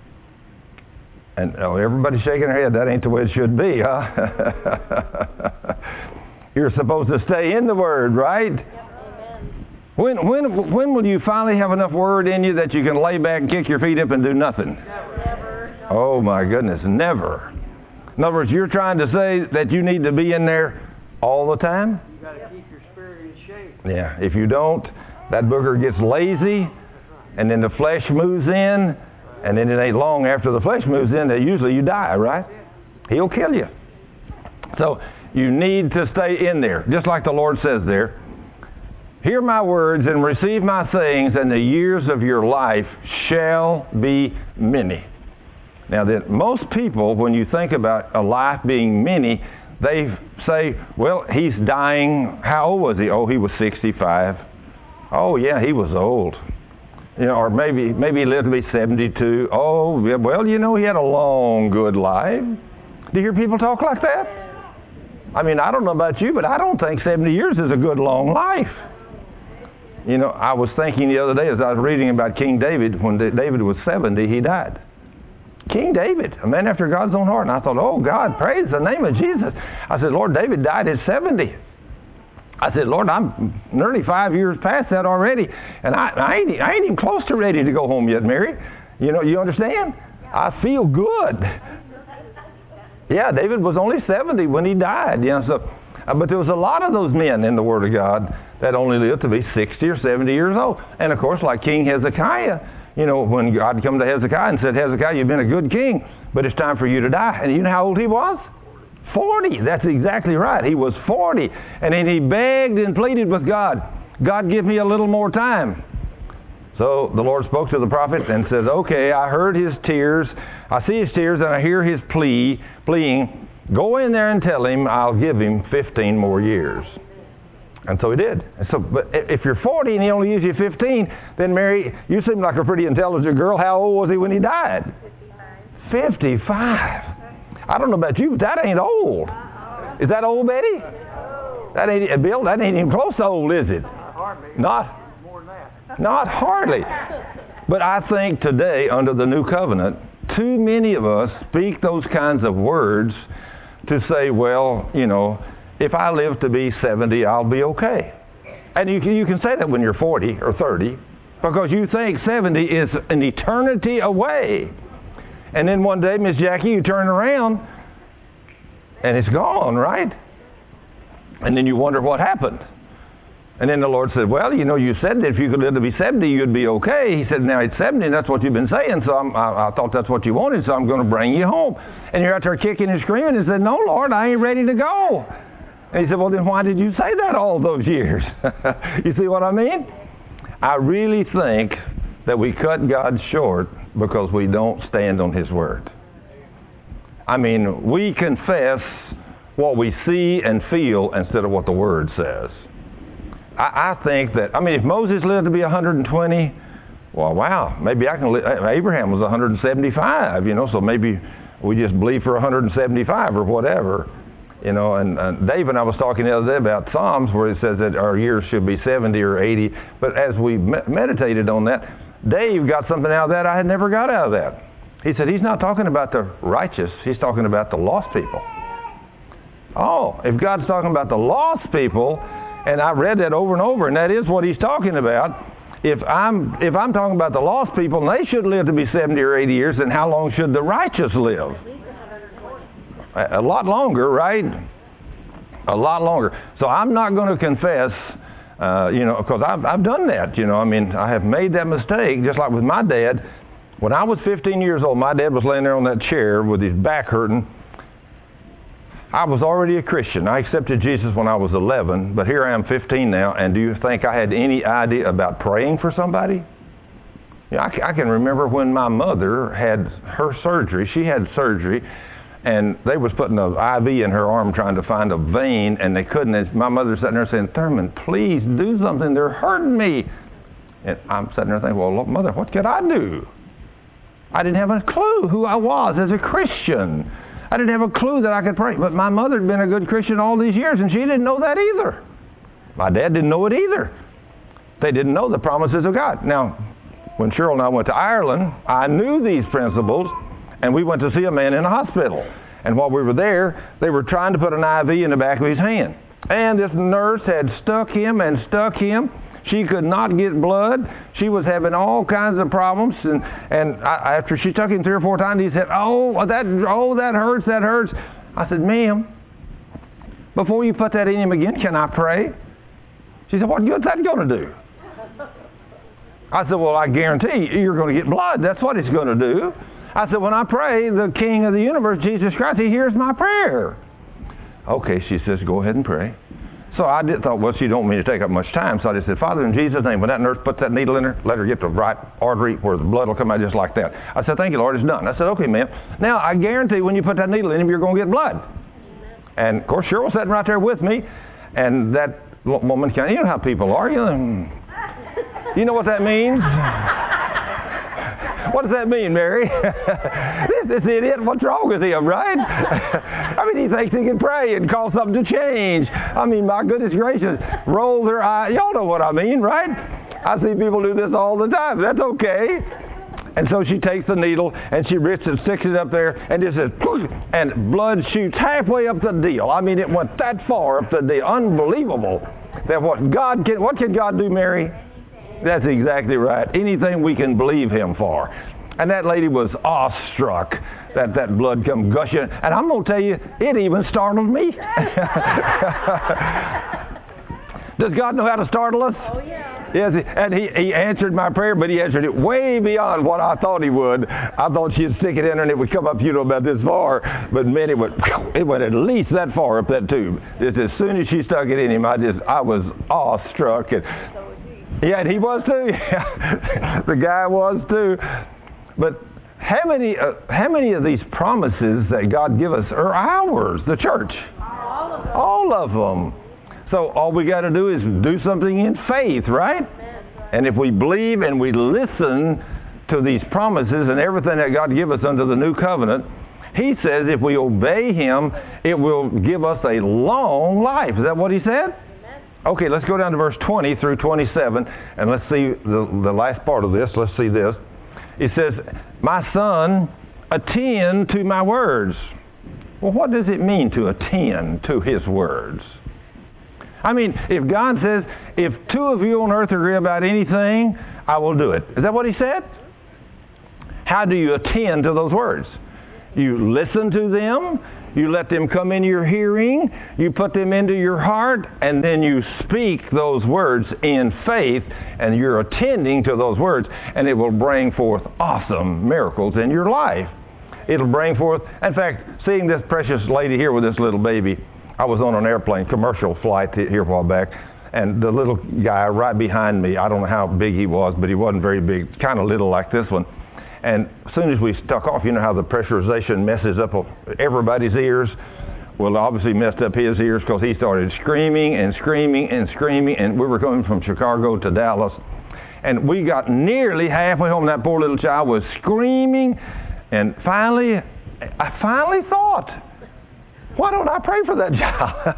And oh, everybody's shaking their head. That ain't the way it should be, huh? You're supposed to stay in the Word, right? When, when, when will you finally have enough Word in you that you can lay back and kick your feet up and do nothing? Never. Oh, my goodness, never. In other words, you're trying to say that you need to be in there all the time? You got to keep your spirit in shape. Yeah, if you don't, that booger gets lazy, and then the flesh moves in, and then it ain't long after the flesh moves in that usually you die, right? He'll kill you. So you need to stay in there, just like the Lord says there. Hear my words and receive my sayings, and the years of your life shall be many. Now, that most people, when you think about a life being many, they say, well, he's dying. How old was he? Oh, he was sixty-five. Oh, yeah, he was old. You know, or maybe maybe he lived to be seventy-two. Oh, yeah, well, you know, he had a long, good life. Do you hear people talk like that? I mean, I don't know about you, but I don't think seventy years is a good, long life. You know, I was thinking the other day as I was reading about King David, when David was seventy, he died. King David, a man after God's own heart. And I thought, oh, God, praise the name of Jesus. I said, Lord, David died at seventy. I said, Lord, I'm nearly five years past that already. And I, I, ain't, I ain't even close to ready to go home yet, Mary. You know, you understand? I feel good. Yeah, David was only seventy when he died. You know, so, uh, but there was a lot of those men in the Word of God that only lived to be sixty or seventy years old. And, of course, like King Hezekiah, you know, when God came to Hezekiah and said, Hezekiah, you've been a good king, but it's time for you to die. And you know how old he was? forty. That's exactly right. He was forty. And then he begged and pleaded with God, God, give me a little more time. So the Lord spoke to the prophet and said, okay, I heard his tears. I see his tears and I hear his plea, pleading. Go in there and tell him I'll give him fifteen more years. And so he did. And so, but if you're forty and he only gives you fifteen, then Mary, you seem like a pretty intelligent girl. How old was he when he died? fifty-five. fifty-five. I don't know about you, but that ain't old. Is that old, Betty? That ain't, Bill, that ain't even close to old, is it? Hardly. Not, More than that. not hardly. But I think today, under the new covenant, too many of us speak those kinds of words to say, well, you know, if I live to be seventy, I'll be okay. And you can, you can say that when you're forty or thirty, because you think seventy is an eternity away. And then one day, Miss Jackie, you turn around, and it's gone, right? And then you wonder what happened. And then the Lord said, well, you know, you said that if you could live to be seventy, you'd be okay. He said, now it's seventy, and that's what you've been saying, so I'm, I, I thought that's what you wanted, so I'm going to bring you home. And you're out there kicking and screaming and said, no, Lord, I ain't ready to go. And he said, well, then why did you say that all those years? You see what I mean? I really think that we cut God short because we don't stand on his word. I mean, we confess what we see and feel instead of what the word says. I, I think that, I mean, if Moses lived to be one hundred twenty, well, wow, maybe I can live. Abraham was one hundred seventy-five, you know, so maybe we just believe for one hundred seventy-five or whatever. You know, and uh, Dave and I was talking the other day about Psalms where it says that our years should be seventy or eighty. But as we me- meditated on that, Dave got something out of that I had never got out of that. He said he's not talking about the righteous. He's talking about the lost people. Oh, if God's talking about the lost people, and I read that over and over, and that is what he's talking about. If I'm if I'm talking about the lost people, and they should live to be seventy or eighty years, then how long should the righteous live? A lot longer, right? A lot longer. So I'm not going to confess, uh, you know, because I've, I've done that, you know. I mean, I have made that mistake, just like with my dad. When I was fifteen years old, my dad was laying there on that chair with his back hurting. I was already a Christian. I accepted Jesus when I was eleven, but here I am fifteen now, and do you think I had any idea about praying for somebody? You know, I, I can remember when my mother had her surgery. She had surgery. And they was putting an I V in her arm trying to find a vein, and they couldn't. And my mother sitting there saying, Thurman, please do something. They're hurting me. And I'm sitting there thinking, well, Mother, what could I do? I didn't have a clue who I was as a Christian. I didn't have a clue that I could pray. But my mother had been a good Christian all these years, and she didn't know that either. My dad didn't know it either. They didn't know the promises of God. Now, when Cheryl and I went to Ireland, I knew these principles. And we went to see a man in a hospital. And while we were there, they were trying to put an I V in the back of his hand. And this nurse had stuck him and stuck him. She could not get blood. She was having all kinds of problems. And, and I, after she took him three or four times, he said, oh, that, oh, that hurts, that hurts. I said, ma'am, before you put that in him again, can I pray? She said, what good's that going to do? I said, well, I guarantee you, you're going to get blood. That's what it's going to do. I said, when I pray, the King of the universe, Jesus Christ, he hears my prayer. Okay, she says, go ahead and pray. So I did thought, well, she don't want me to take up much time. So I just said, Father, in Jesus' name, when that nurse puts that needle in her, let her get the right artery where the blood will come out just like that. I said, thank you, Lord, it's done. I said, okay, ma'am. Now, I guarantee when you put that needle in him, you're going to get blood. And, of course, Cheryl was sitting right there with me. And that woman, you know how people are. You, you know what that means? What does that mean, Mary? this, this idiot, what's wrong with him, right? I mean, he thinks he can pray and call something to change. I mean, my goodness gracious, roll their eye. Y'all know what I mean, right? I see people do this all the time. That's okay. And so she takes the needle and she rips it, sticks it up there, and just says, and blood shoots halfway up the deal. I mean, it went that far up the deal. Unbelievable. That what God can, what can God do, Mary? That's exactly right. Anything we can believe him for. And that lady was awestruck that that blood come gushing. And I'm going to tell you, it even startled me. Does God know how to startle us? Oh, yeah. Yes, and he, he answered my prayer, but he answered it way beyond what I thought he would. I thought she'd stick it in her and it would come up, you know, about this far. But man, it went, it went at least that far up that tube. Just as soon as she stuck it in him, I just, I was awestruck. And, yeah, and he was too. The guy was too. But how many, uh, how many of these promises that God give us are ours, the church? All of them. All of them. So all we got to do is do something in faith, right? And if we believe and we listen to these promises and everything that God give us under the new covenant, he says if we obey him, it will give us a long life. Is that what he said? Okay, let's go down to verse twenty through twenty-seven, and let's see the, the last part of this. Let's see this. It says, my son, attend to my words. Well, what does it mean to attend to his words? I mean, if God says, if two of you on earth agree about anything, I will do it. Is that what he said? How do you attend to those words? You listen to them, you let them come into your hearing, you put them into your heart, and then you speak those words in faith, and you're attending to those words, and it will bring forth awesome miracles in your life. It'll bring forth, in fact, seeing this precious lady here with this little baby, I was on an airplane, commercial flight here a while back, and the little guy right behind me, I don't know how big he was, but he wasn't very big, kind of little like this one. And as soon as we stuck off, you know how the pressurization messes up everybody's ears? Well, it obviously messed up his ears because he started screaming and screaming and screaming, and we were coming from Chicago to Dallas. And we got nearly halfway home, that poor little child was screaming, and finally, I finally thought, why don't I pray for that child?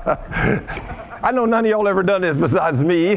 I know none of y'all ever done this besides me.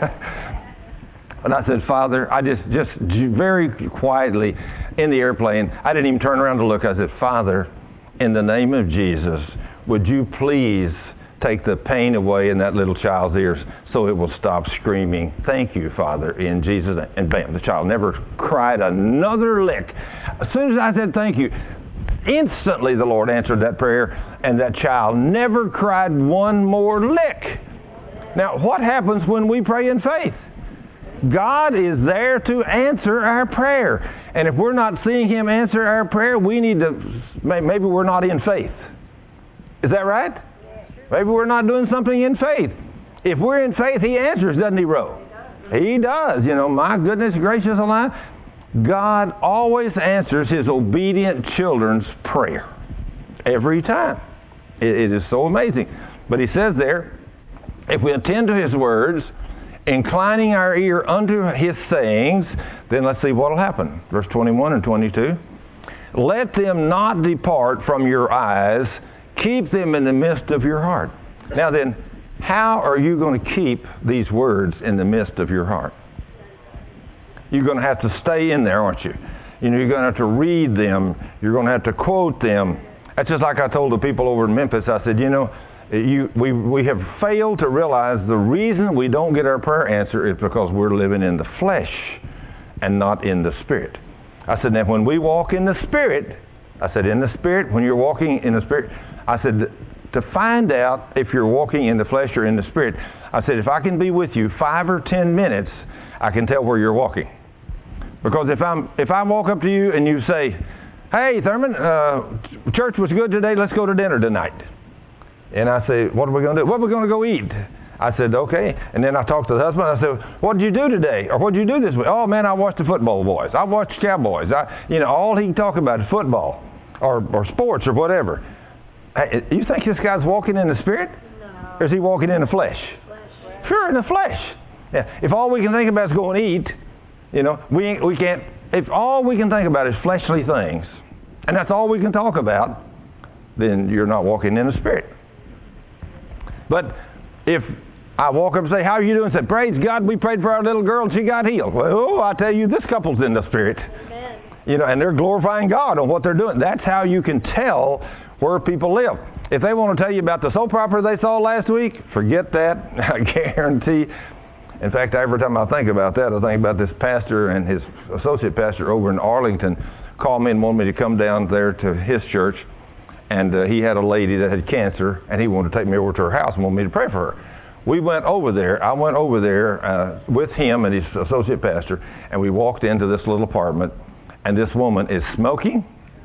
And I said, Father, I just, just very quietly in the airplane, I didn't even turn around to look. I said, Father, in the name of Jesus, would you please take the pain away in that little child's ears so it will stop screaming. Thank you, Father, in Jesus' name. And bam, the child never cried another lick. As soon as I said thank you, instantly the Lord answered that prayer, and that child never cried one more lick. Now, what happens when we pray in faith? God is there to answer our prayer. And if we're not seeing him answer our prayer, we need to, maybe we're not in faith. Is that right? Maybe we're not doing something in faith. If we're in faith, he answers, doesn't he, Ro? He does. You know, my goodness gracious alive. God always answers his obedient children's prayer. Every time. It, it is so amazing. But he says there, if we attend to his words, inclining our ear unto his sayings, then let's see what will happen. Verse twenty-one and twenty-two. Let them not depart from your eyes. Keep them in the midst of your heart. Now then, how are you going to keep these words in the midst of your heart? You're going to have to stay in there, aren't you? You know, you're going to have to read them. You're going to have to quote them. That's just like I told the people over in Memphis. I said, you know, You, we, we have failed to realize the reason we don't get our prayer answered is because we're living in the flesh and not in the Spirit. I said, now when we walk in the Spirit, I said, in the Spirit, when you're walking in the Spirit, I said, to find out if you're walking in the flesh or in the Spirit, I said, if I can be with you five or ten minutes, I can tell where you're walking. Because if I'm if I walk up to you and you say, hey, Thurman, uh, church was good today, let's go to dinner tonight. And I say, what are we going to do? What are we going to go eat? I said, okay. And then I talked to the husband. I said, what did you do today? Or what did you do this week? Oh, man, I watched the football boys. I watched Cowboys. I, you know, all he can talk about is football or, or sports or whatever. Hey, you think this guy's walking in the Spirit? No. Or is he walking in the flesh? Flesh. Sure, in the flesh. Yeah. If all we can think about is going to eat, you know, we, we can't, if all we can think about is fleshly things, and that's all we can talk about, then you're not walking in the Spirit. But if I walk up and say, how are you doing? And say, praise God, we prayed for our little girl and she got healed. Well, oh, I tell you, this couple's in the Spirit. Amen. You know, and they're glorifying God on what they're doing. That's how you can tell where people live. If they want to tell you about the soap opera they saw last week, forget that. I guarantee. In fact, every time I think about that, I think about this pastor and his associate pastor over in Arlington called me and wanted me to come down there to his church. And uh, he had a lady that had cancer, and he wanted to take me over to her house and wanted me to pray for her. We went over there. I went over there uh, with him and his associate pastor, and we walked into this little apartment, and this woman is smoking.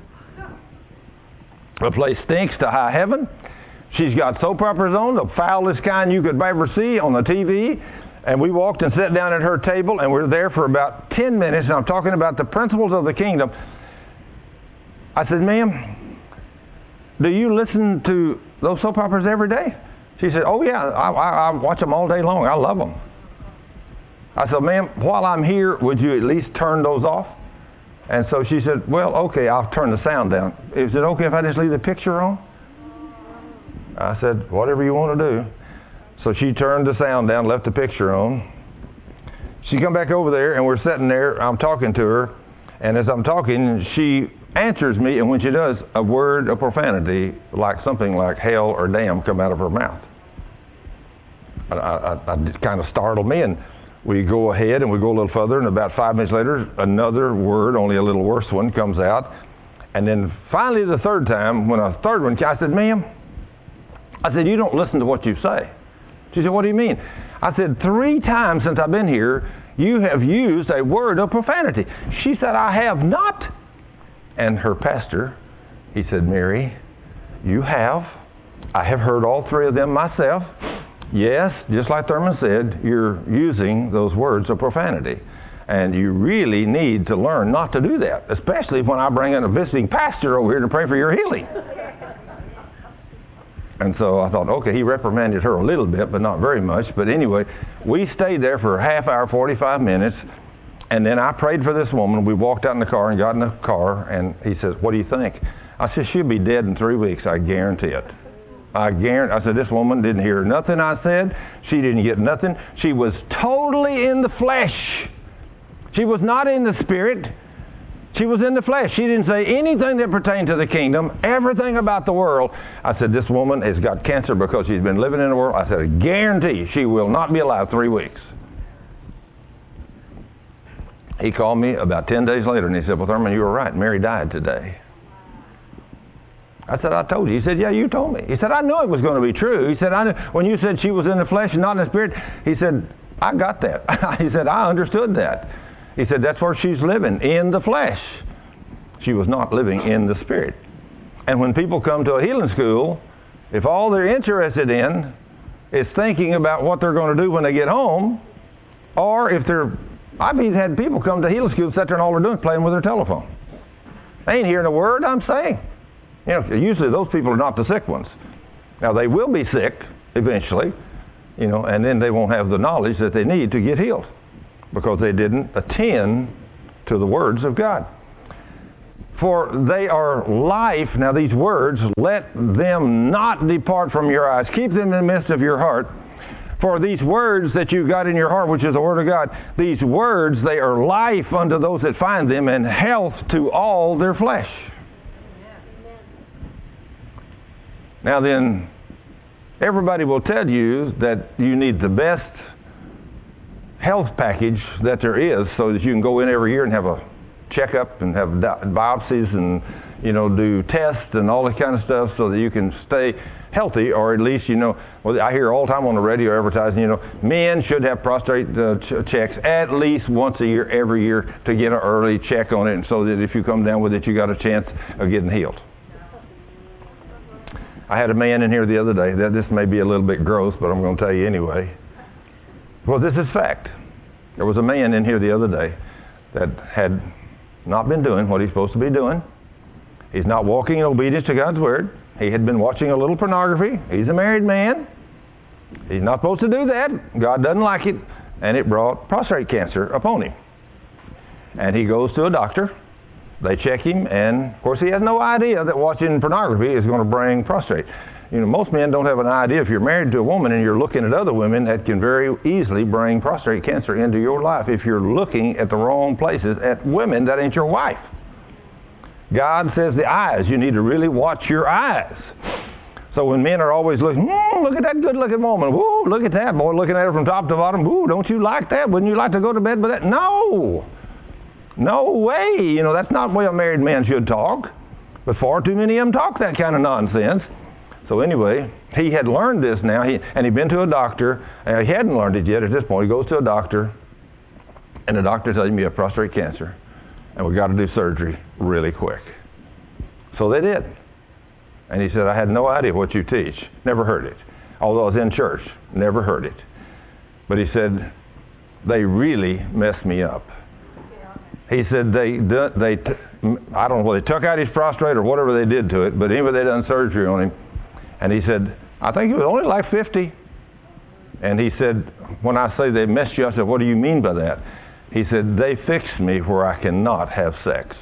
The place stinks to high heaven. She's got soap operas on, the foulest kind you could ever see on the T V. And we walked and sat down at her table, and we were there for about ten minutes, and I'm talking about the principles of the kingdom. I said, ma'am, do you listen to those soap operas every day? She said, oh, yeah, I, I, I watch them all day long. I love them. I said, ma'am, while I'm here, would you at least turn those off? And so she said, well, okay, I'll turn the sound down. Is it okay if I just leave the picture on? I said, whatever you want to do. So she turned the sound down, left the picture on. She come back over there, and we're sitting there. I'm talking to her, and as I'm talking, she answers me, and when she does, a word of profanity, like something like hell or damn, come out of her mouth. I, I, I, it kind of startled me, and we go ahead and we go a little further, and about five minutes later, another word, only a little worse one, comes out. And then finally the third time, when a third one came, I said, ma'am, I said, you don't listen to what you say. She said, what do you mean? I said, three times since I've been here, you have used a word of profanity. She said, I have not. And her pastor, he said, Mary, you have. I have heard all three of them myself. Yes, just like Thurman said, you're using those words of profanity. And you really need to learn not to do that, especially when I bring in a visiting pastor over here to pray for your healing. And so I thought, okay, he reprimanded her a little bit, but not very much. But anyway, we stayed there for a half hour, forty-five minutes. And then I prayed for this woman. We walked out in the car and got in the car. And he says, what do you think? I said, she'll be dead in three weeks. I guarantee it. I guarantee. I said, this woman didn't hear nothing I said. She didn't get nothing. She was totally in the flesh. She was not in the Spirit. She was in the flesh. She didn't say anything that pertained to the kingdom, everything about the world. I said, this woman has got cancer because she's been living in the world. I said, I guarantee she will not be alive three weeks. He called me about ten days later, and he said, well, Thurman, you were right. Mary died today. I said, I told you. He said, yeah, you told me. He said, I knew it was going to be true. He said, I knew, when you said she was in the flesh and not in the Spirit, he said, I got that. He said, I understood that. He said, that's where she's living, in the flesh. She was not living in the Spirit. And when people come to a healing school, if all they're interested in is thinking about what they're going to do when they get home, or if they're, I've even had people come to healing school and sit there and all they're doing is playing with their telephone. They ain't hearing a word I'm saying. You know, usually those people are not the sick ones. Now, they will be sick eventually, you know, and then they won't have the knowledge that they need to get healed because they didn't attend to the words of God. For they are life. Now, these words, let them not depart from your eyes. Keep them in the midst of your heart. For these words that you've got in your heart, which is the Word of God, these words, they are life unto those that find them and health to all their flesh. Now then, everybody will tell you that you need the best health package that there is so that you can go in every year and have a checkup and have biopsies and, you know, do tests and all that kind of stuff so that you can stay healthy, or at least, you know, well, I hear all the time on the radio advertising, you know, men should have prostate uh, ch- checks at least once a year, every year, to get an early check on it, and so that if you come down with it, you got a chance of getting healed. I had a man in here the other day. That This may be a little bit gross, but I'm going to tell you anyway. Well, this is fact. There was a man in here the other day that had not been doing what he's supposed to be doing. He's not walking in obedience to God's Word. He had been watching a little pornography. He's a married man. He's not supposed to do that. God doesn't like it. And it brought prostate cancer upon him. And he goes to a doctor. They check him, and of course he has no idea that watching pornography is going to bring prostate. You know, most men don't have an idea. If you're married to a woman and you're looking at other women, that can very easily bring prostate cancer into your life if you're looking at the wrong places at women that ain't your wife. God says the eyes, you need to really watch your eyes. So when men are always looking, mm, look at that good-looking woman. Woo, look at that boy, looking at her from top to bottom. Woo, don't you like that? Wouldn't you like to go to bed with that? No. No way. You know, that's not the way a married man should talk. But far too many of them talk that kind of nonsense. So anyway, he had learned this now, he, and he'd been to a doctor. Uh, he hadn't learned it yet at this point. He goes to a doctor, and the doctor tells him you have prostate cancer, and we got to do surgery really quick. So they did. And he said, I had no idea what you teach. Never heard it. Although I was in church, never heard it. But he said, they really messed me up. He said they, they, I don't know whether they took out his prostate or whatever they did to it, but anyway, they done surgery on him. And he said, I think he was only like fifty. And he said, when I say they messed you up, I said, what do you mean by that? He said, they fixed me where I cannot have sex.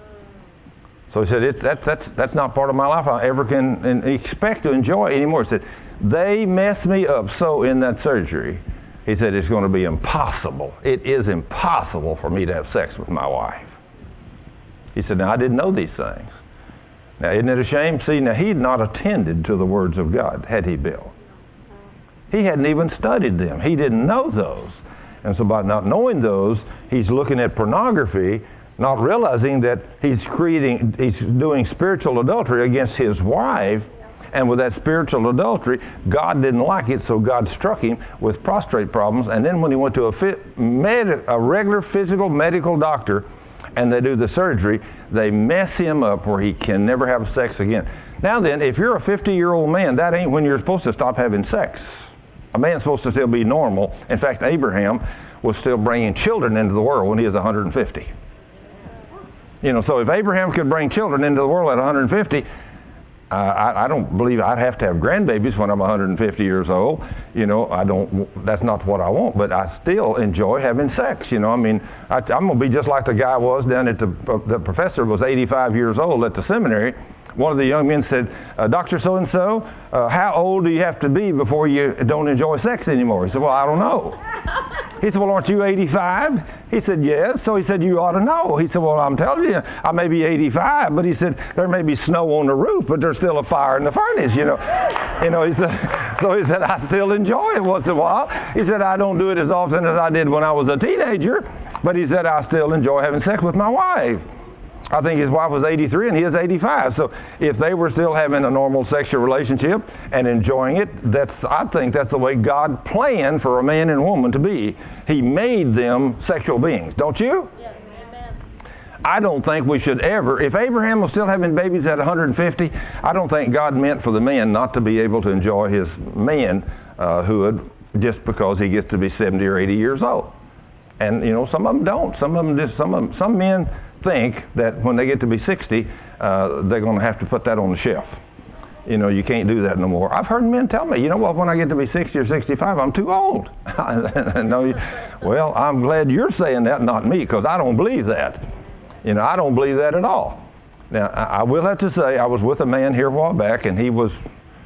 So he said, it, that, that's, that's not part of my life I ever can and expect to enjoy anymore. He said, they messed me up so in that surgery. He said, it's going to be impossible. It is impossible for me to have sex with my wife. He said, now I didn't know these things. Now isn't it a shame? See, now he'd not attended to the words of God, had he, Bill? He hadn't even studied them. He didn't know those. And so by not knowing those, he's looking at pornography, not realizing that he's creating, he's doing spiritual adultery against his wife. And with that spiritual adultery, God didn't like it, so God struck him with prostate problems. And then when he went to a, fit, med, a regular physical medical doctor, and they do the surgery, they mess him up where he can never have sex again. Now then, if you're a fifty-year-old man, that ain't when you're supposed to stop having sex. A man's supposed to still be normal. In fact, Abraham was still bringing children into the world when he was one hundred fifty. You know, so if Abraham could bring children into the world at one hundred fifty, uh, I, I don't believe I'd have to have grandbabies when I'm one hundred fifty years old. You know, I don't. That's not what I want. But I still enjoy having sex. You know, I mean, I, I'm gonna be just like the guy was down at the. Uh, the professor was eighty-five years old at the seminary. One of the young men said, uh, Doctor So-and-so, uh, how old do you have to be before you don't enjoy sex anymore? He said, well, I don't know. He said, well, aren't you eighty-five? He said, yes. So he said, you ought to know. He said, well, I'm telling you, I may be eighty-five, but he said, there may be snow on the roof, but there's still a fire in the furnace, you know. You know, he said, so he said, I still enjoy it once in a while. He said, I don't do it as often as I did when I was a teenager, but he said, I still enjoy having sex with my wife. I think his wife was eighty-three and he is eighty-five. So if they were still having a normal sexual relationship and enjoying it, that's I think that's the way God planned for a man and woman to be. He made them sexual beings, don't you? Yes, amen. I don't think we should ever, if Abraham was still having babies at one hundred fifty, I don't think God meant for the man not to be able to enjoy his manhood just because he gets to be seventy or eighty years old. And you know, some of them don't. Some of them just, some of them, some men think that when they get to be sixty, uh, they're going to have to put that on the shelf. You know, you can't do that no more. I've heard men tell me, you know what, when I get to be sixty or sixty-five, I'm too old. No, well, I'm glad you're saying that, not me, because I don't believe that. You know, I don't believe that at all. Now, I, I will have to say, I was with a man here a while back, and he was,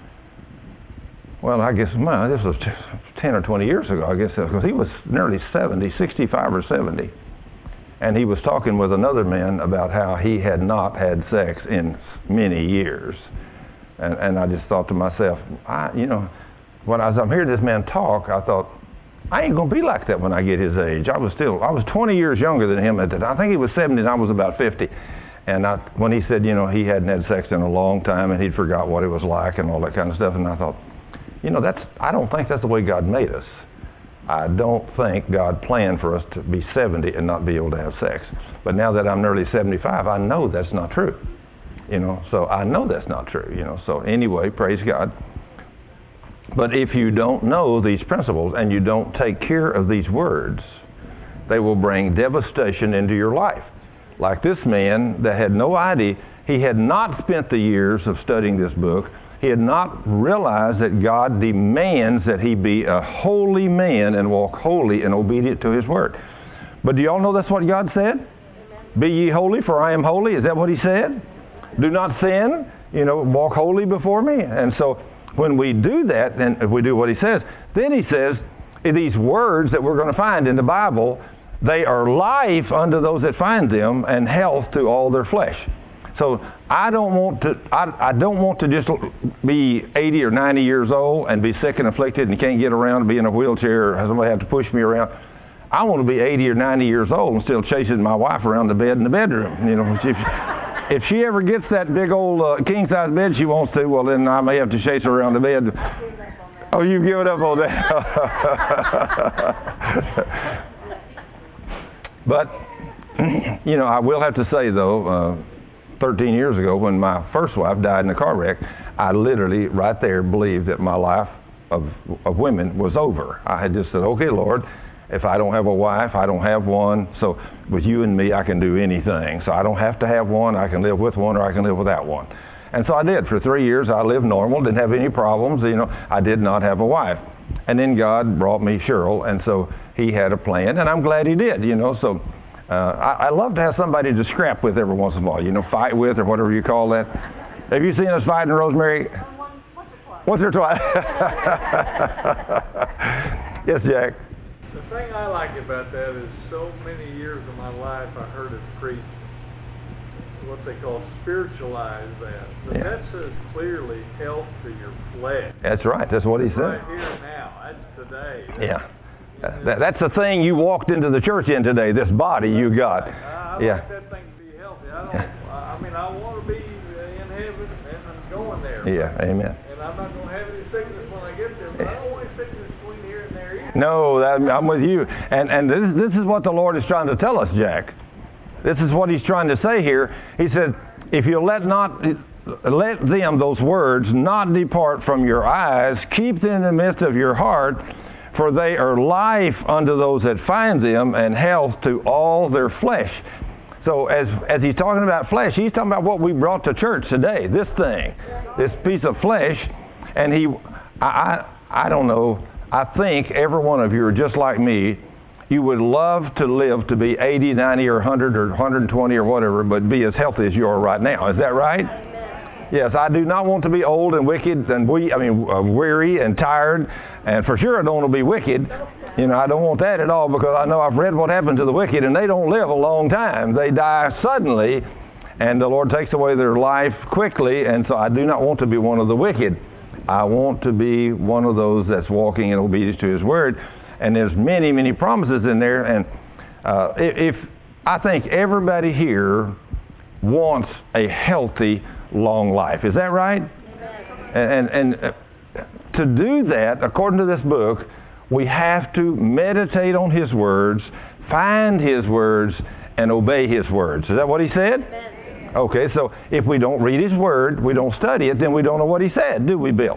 well, I guess, man, this was ten or twenty years ago, I guess, because he was nearly seventy, sixty-five or seventy. And he was talking with another man about how he had not had sex in many years. And, and I just thought to myself, I, you know, when I was, I'm hearing this man talk, I thought, I ain't going to be like that when I get his age. I was still, I was twenty years younger than him at the time. I think he was seventy and I was about fifty. And I, when he said, you know, he hadn't had sex in a long time and he'd forgot what it was like and all that kind of stuff. And I thought, you know, that's, I don't think that's the way God made us. I don't think God planned for us to be seventy and not be able to have sex. But now that I'm nearly seventy-five, I know that's not true. You know, so I know that's not true, you know. So anyway, praise God. But if you don't know these principles and you don't take care of these words, they will bring devastation into your life. Like this man that had no idea, he had not spent the years of studying this book. He had not realized that God demands that he be a holy man and walk holy and obedient to his word. But do y'all know that's what God said? Amen. Be ye holy, for I am holy. Is that what he said? Do not sin, you know, walk holy before me. And so when we do that, and if we do what he says, then he says, these words that we're going to find in the Bible, they are life unto those that find them and health to all their flesh. So I don't want to I, I don't want to just be eighty or ninety years old and be sick and afflicted and can't get around and be in a wheelchair or somebody have to push me around. I want to be eighty or ninety years old and still chasing my wife around the bed in the bedroom. You know, if, if she ever gets that big old uh, king size bed she wants to, well then I may have to chase her around the bed. Oh, you've given up on that. But you know, I will have to say though. Uh, thirteen years ago when my first wife died in a car wreck, I literally right there believed that my life of, of women was over. I had just said, okay, Lord, if I don't have a wife, I don't have one. So with you and me, I can do anything. So I don't have to have one. I can live with one or I can live without one. And so I did. For three years, I lived normal, didn't have any problems. You know, I did not have a wife. And then God brought me Cheryl, and so he had a plan, and I'm glad he did, you know. So Uh, I, I love to have somebody to scrap with every once in a while, you know, fight with or whatever you call that. Have you seen us fighting, Rosemary? Once or twice. Yes, Jack. The thing I like about that is so many years of my life I heard it preached what they call spiritualize that. But yeah. That says clearly health to your flesh. That's right. That's what he said. Right here and now. That's today. That's, yeah. That, that's the thing you walked into the church in today, this body you got. I, I yeah. like that thing to be healthy. I don't. I mean, I want to be in heaven, and I'm going there. Yeah, amen. And I'm not going to have any sickness when I get there, but I don't want any sickness between here and there either. No, that, I'm with you. And and this this is what the Lord is trying to tell us, Jack. This is what He's trying to say here. He said, if you let not let them, those words, not depart from your eyes, keep them in the midst of your heart. For they are life unto those that find them, and health to all their flesh. So as as he's talking about flesh, he's talking about what we brought to church today. This thing, this piece of flesh, and he, I, I, I don't know. I think every one of you are just like me. You would love to live to be eighty, ninety, or one hundred, or one hundred twenty, or whatever, but be as healthy as you are right now. Is that right? Yes, I do not want to be old and wicked and we, I mean, uh, weary and tired. And for sure I don't want to be wicked. You know, I don't want that at all because I know I've read what happened to the wicked and they don't live a long time. They die suddenly and the Lord takes away their life quickly. And so I do not want to be one of the wicked. I want to be one of those that's walking in obedience to His Word. And there's many, many promises in there. And uh, if, if I think everybody here wants a healthy, long life. Is that right? And, and, and uh, to do that, according to this book, we have to meditate on His words, find His words, and obey His words. Is that what He said? Okay, so if we don't read His Word, we don't study it, then we don't know what He said, do we, Bill?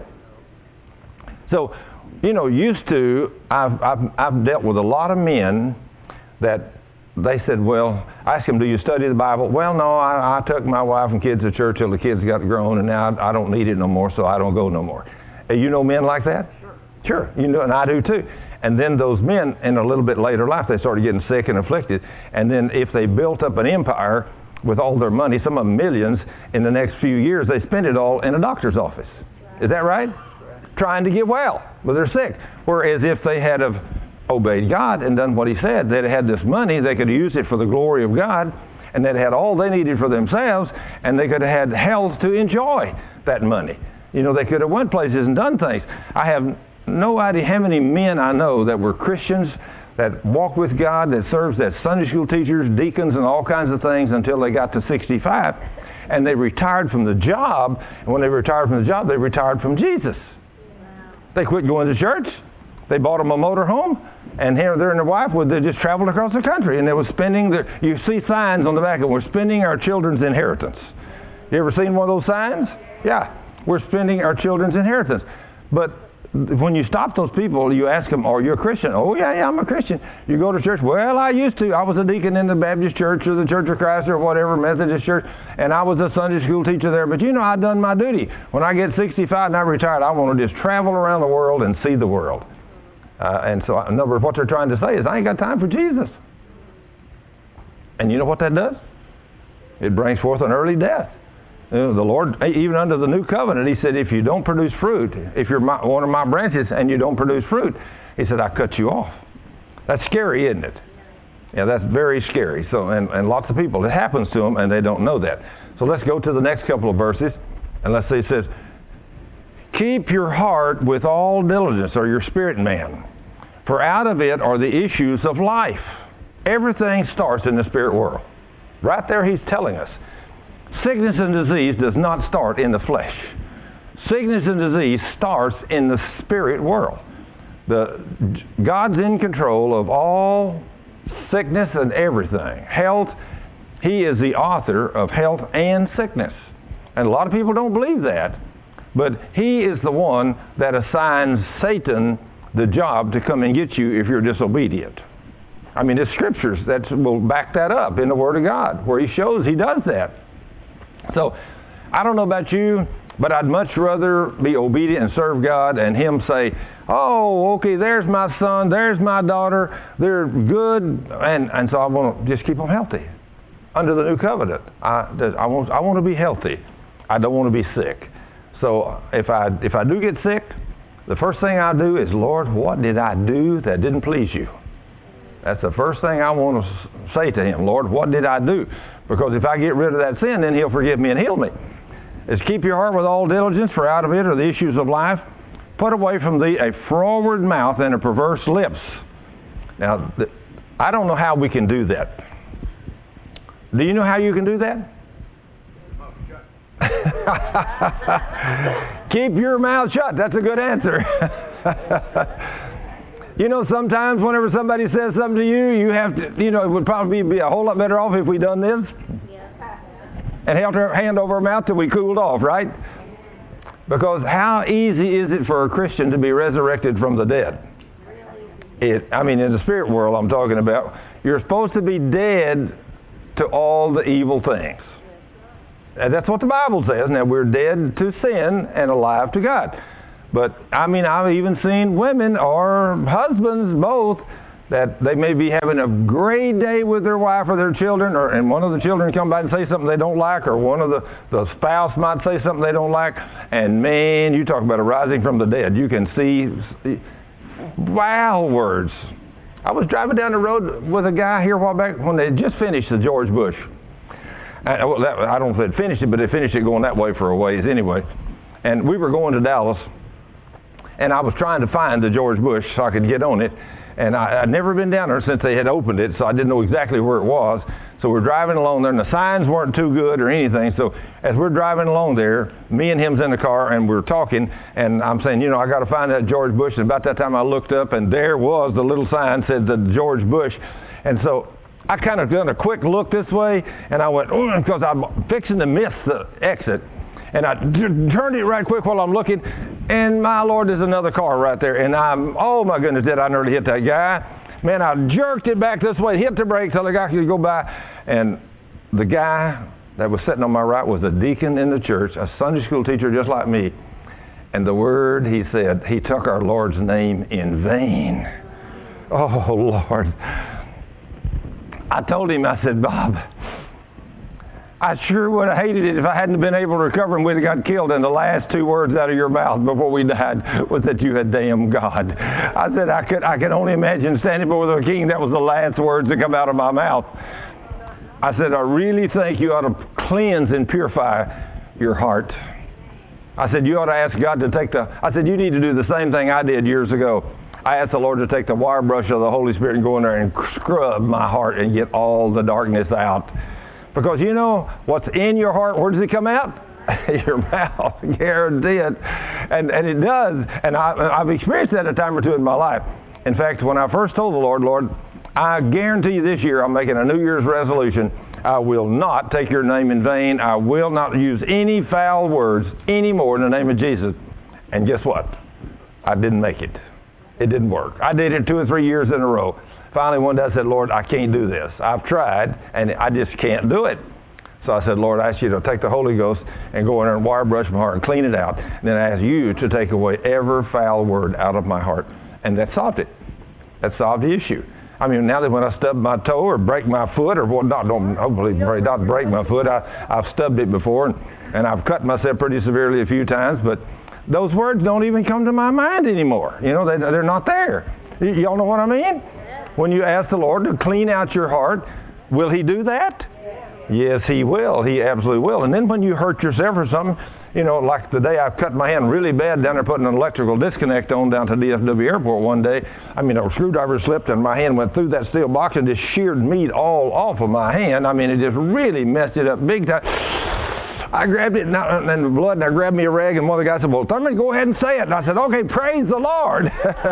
So, you know, used to, I've, I've, I've dealt with a lot of men that they said, well, I asked them, do you study the Bible? Well, no, I, I took my wife and kids to church till the kids got grown, and now I, I don't need it no more, so I don't go no more. Hey, you know men like that? Sure. Sure, you know, and I do too. And then those men, in a little bit later life, they started getting sick and afflicted. And then if they built up an empire with all their money, some of them millions, in the next few years, they spend it all in a doctor's office. Is that right? Right. Trying to get well, but they're sick. Whereas if they had have obeyed God and done what He said, they'd had this money, they could use it for the glory of God, and they'd had all they needed for themselves, and they could have had health to enjoy that money. You know, they could have went places and done things. I have no idea how many men I know that were Christians, that walked with God, that served as Sunday school teachers, deacons, and all kinds of things until they got to sixty-five, and they retired from the job, and when they retired from the job, they retired from Jesus. Wow. They quit going to church. They bought them a motor home, and here they're and their wife would they just traveled across the country, and they were spending their. You see signs on the back of them. We're spending our children's inheritance. You ever seen one of those signs? Yeah. We're spending our children's inheritance. But when you stop those people, you ask them, are you a Christian? Oh, yeah, yeah, I'm a Christian. You go to church? Well, I used to. I was a deacon in the Baptist church or the Church of Christ or whatever, Methodist church, and I was a Sunday school teacher there. But you know, I've done my duty. When I get sixty-five and I'm retired, I want to just travel around the world and see the world. Uh, and so a number of what they're trying to say is, I ain't got time for Jesus. And you know what that does? It brings forth an early death. You know, the Lord, even under the new covenant, he said, if you don't produce fruit, if you're my, one of my branches and you don't produce fruit, he said, I cut you off. That's scary, isn't it? Yeah, that's very scary. So, and, and lots of people, it happens to them and they don't know that. So let's go to the next couple of verses. And let's see, it says, keep your heart with all diligence, or your spirit man, for out of it are the issues of life. Everything starts in the spirit world. Right there he's telling us. Sickness and disease does not start in the flesh. Sickness and disease starts in the spirit world. The, God's in control of all sickness and everything. Health, he is the author of health and sickness. And a lot of people don't believe that. But he is the one that assigns Satan the job to come and get you if you're disobedient. I mean, there's scriptures that will back that up in the Word of God, where he shows he does that. So, I don't know about you, but I'd much rather be obedient and serve God and him say, oh, okay, there's my son, there's my daughter, they're good, and, and so I want to just keep them healthy. Under the new covenant, I, I, want, I want to be healthy. I don't want to be sick. So if I, if I do get sick, the first thing I do is, Lord, what did I do that didn't please you? That's the first thing I want to say to him. Lord, what did I do? Because if I get rid of that sin, then he'll forgive me and heal me. Is keep your heart with all diligence, for out of it are the issues of life. Put away from thee a froward mouth and a perverse lips. Now, th- I don't know how we can do that. Do you know how you can do that? Keep your mouth shut. That's a good answer. You know, sometimes whenever somebody says something to you, you have to, you know, it would probably be a whole lot better off if we done this. Yeah. And held our hand over our mouth till we cooled off, right? Because how easy is it for a Christian to be resurrected from the dead? It, I mean, in the spirit world I'm talking about, you're supposed to be dead to all the evil things. And that's what the Bible says. Now, we're dead to sin and alive to God. But, I mean, I've even seen women or husbands, both, that they may be having a great day with their wife or their children, or and one of the children come by and say something they don't like, or one of the, the spouse might say something they don't like, and man, you talk about a rising from the dead. You can see, see wow words. I was driving down the road with a guy here a while back when they just finished the George Bush. I, well, that, I don't know if they finished it, but they finished it going that way for a ways anyway. And we were going to Dallas, and I was trying to find the George Bush so I could get on it. And I, I'd never been down there since they had opened it, so I didn't know exactly where it was. So we're driving along there, and the signs weren't too good or anything. So as we're driving along there, me and him's in the car, and we're talking, and I'm saying, you know, I got to find that George Bush. And about that time I looked up, and there was the little sign said the George Bush. And so I kind of done a quick look this way, and I went, oh, because I'm fixing to miss the exit. And I d- turned it right quick while I'm looking, and my Lord, there's another car right there. And I'm, oh my goodness, did I nearly hit that guy? Man, I jerked it back this way, hit the brakes so the guy could go by. And the guy that was sitting on my right was a deacon in the church, a Sunday school teacher just like me. And the word he said, he took our Lord's name in vain. Oh, Lord. I told him, I said, Bob, I sure would have hated it if I hadn't been able to recover and we'd have got killed. And the last two words out of your mouth before we died was that you had damned God. I said, I could, I could only imagine standing before the king. That was the last words that come out of my mouth. I said, I really think you ought to cleanse and purify your heart. I said, you ought to ask God to take the, I said, you need to do the same thing I did years ago. I asked the Lord to take the wire brush of the Holy Spirit and go in there and scrub my heart and get all the darkness out. Because you know, what's in your heart, where does it come out? Your mouth. Guaranteed. And, and it does. And I, I've experienced that a time or two in my life. In fact, when I first told the Lord, Lord, I guarantee you this year I'm making a New Year's resolution. I will not take your name in vain. I will not use any foul words anymore in the name of Jesus. And guess what? I didn't make it. It didn't work. I did it two or three years in a row. Finally, one day I said, Lord, I can't do this. I've tried, and I just can't do it. So I said, Lord, I ask you to take the Holy Ghost and go in there and wire brush my heart and clean it out. And then I ask you to take away every foul word out of my heart. And that solved it. That solved the issue. I mean, now that when I stub my toe or break my foot or what, not, don't, hopefully not break my foot, I, I've stubbed it before, and, and I've cut myself pretty severely a few times, but those words don't even come to my mind anymore. You know, they, they're not there. Y- y'all know what I mean? When you ask the Lord to clean out your heart, will He do that? Yes, He will. He absolutely will. And then when you hurt yourself or something, you know, like the day I cut my hand really bad down there putting an electrical disconnect on down to D F W Airport one day. I mean, a screwdriver slipped and my hand went through that steel box and just sheared meat all off of my hand. I mean, it just really messed it up big time. I grabbed it and, I, and the blood, and I grabbed me a rag, and one of the guys said, well, Thurman, go ahead and say it. And I said, okay, praise the Lord.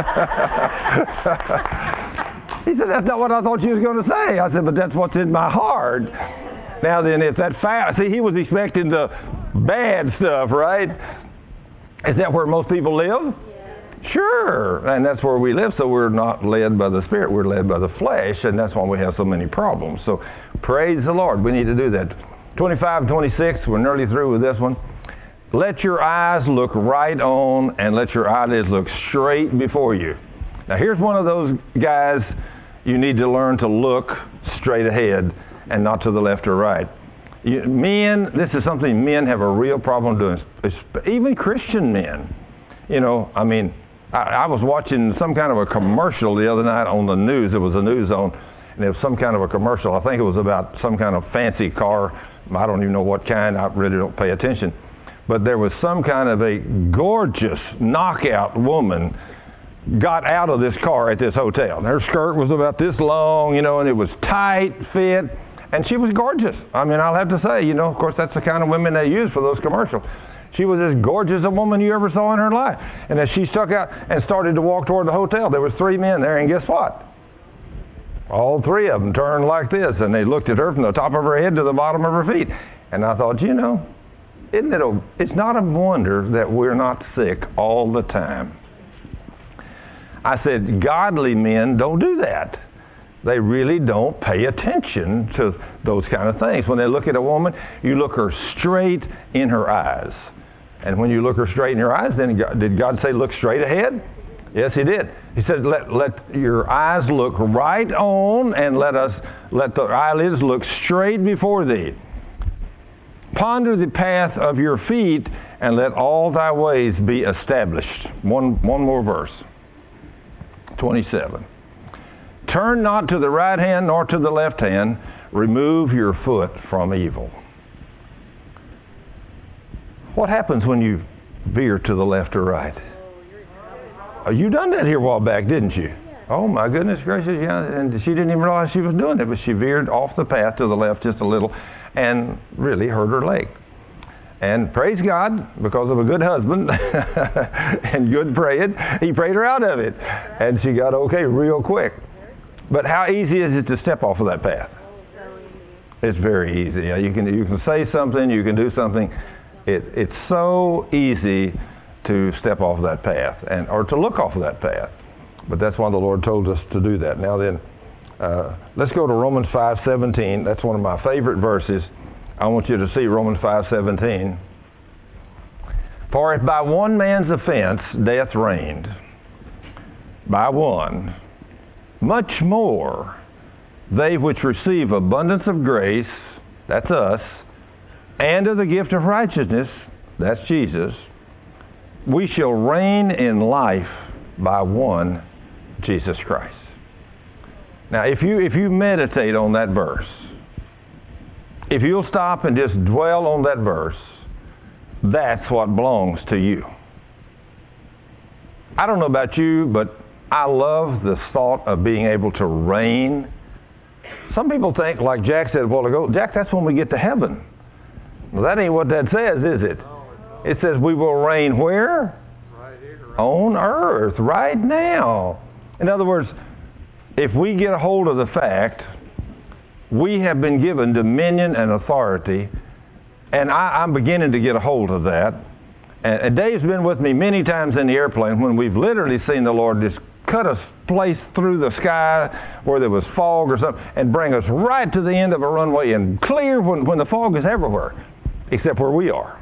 He said, that's not what I thought you was going to say. I said, but that's what's in my heart. Now then, if that foul, see, he was expecting the bad stuff, right? Is that where most people live? Yeah. Sure. And that's where we live, so we're not led by the Spirit. We're led by the flesh, and that's why we have so many problems. So praise the Lord. We need to do that. twenty-five, twenty-six, we're nearly through with this one. Let your eyes look right on, and let your eyelids look straight before you. Now, here's one of those guys you need to learn to look straight ahead and not to the left or right. You, men, this is something men have a real problem doing, even Christian men. You know, I mean, I, I was watching some kind of a commercial the other night on the news. It was a news on, and it was some kind of a commercial. I think it was about some kind of fancy car. I don't even know what kind. I really don't pay attention. But there was some kind of a gorgeous knockout woman got out of this car at this hotel. And her skirt was about this long, you know, and it was tight fit. And she was gorgeous. I mean, I'll have to say, you know, of course, that's the kind of women they use for those commercials. She was as gorgeous a woman you ever saw in her life. And as she stuck out and started to walk toward the hotel, there was three men there, and guess what? All three of them turned like this, and they looked at her from the top of her head to the bottom of her feet. And I thought, you know, isn't it a, it's not a wonder that we're not sick all the time. I said, godly men don't do that. They really don't pay attention to those kind of things. When they look at a woman, you look her straight in her eyes. And when you look her straight in your eyes, then God, did God say look straight ahead? Yes, He did. He said, let, let your eyes look right on, and let us let the eyelids look straight before thee. Ponder the path of your feet, and let all thy ways be established. One, one more verse. twenty-seven. Turn not to the right hand nor to the left hand. Remove your foot from evil. What happens when you veer to the left or right? Oh, you done that here a while back, didn't you? Oh, my goodness gracious. Yeah, and she didn't even realize she was doing it, but she veered off the path to the left just a little and really hurt her leg. And praise God, because of a good husband and good praying, he prayed her out of it. And she got okay real quick. But how easy is it to step off of that path? It's very easy. You can you can say something, you can do something. It, it's so easy to step off of that path, and or to look off of that path. But that's why the Lord told us to do that. Now then, uh, let's go to Romans five seventeen. That's one of my favorite verses. I want you to see Romans five seventeen. For if by one man's offense death reigned, by one, much more they which receive abundance of grace, that's us, and of the gift of righteousness, that's Jesus, we shall reign in life by one, Jesus Christ. Now, if you if you meditate on that verse, if you'll stop and just dwell on that verse, that's what belongs to you. I don't know about you, but I love the thought of being able to reign. Some people think, like Jack said a while ago, Jack, that's when we get to heaven. Well, that ain't what that says, is it? It says we will reign where? Right here, right. On earth, right now. In other words, if we get a hold of the fact we have been given dominion and authority, and I, I'm beginning to get a hold of that. And, and Dave's been with me many times in the airplane when we've literally seen the Lord just cut a place through the sky where there was fog or something and bring us right to the end of a runway and clear when, when the fog is everywhere except where we are.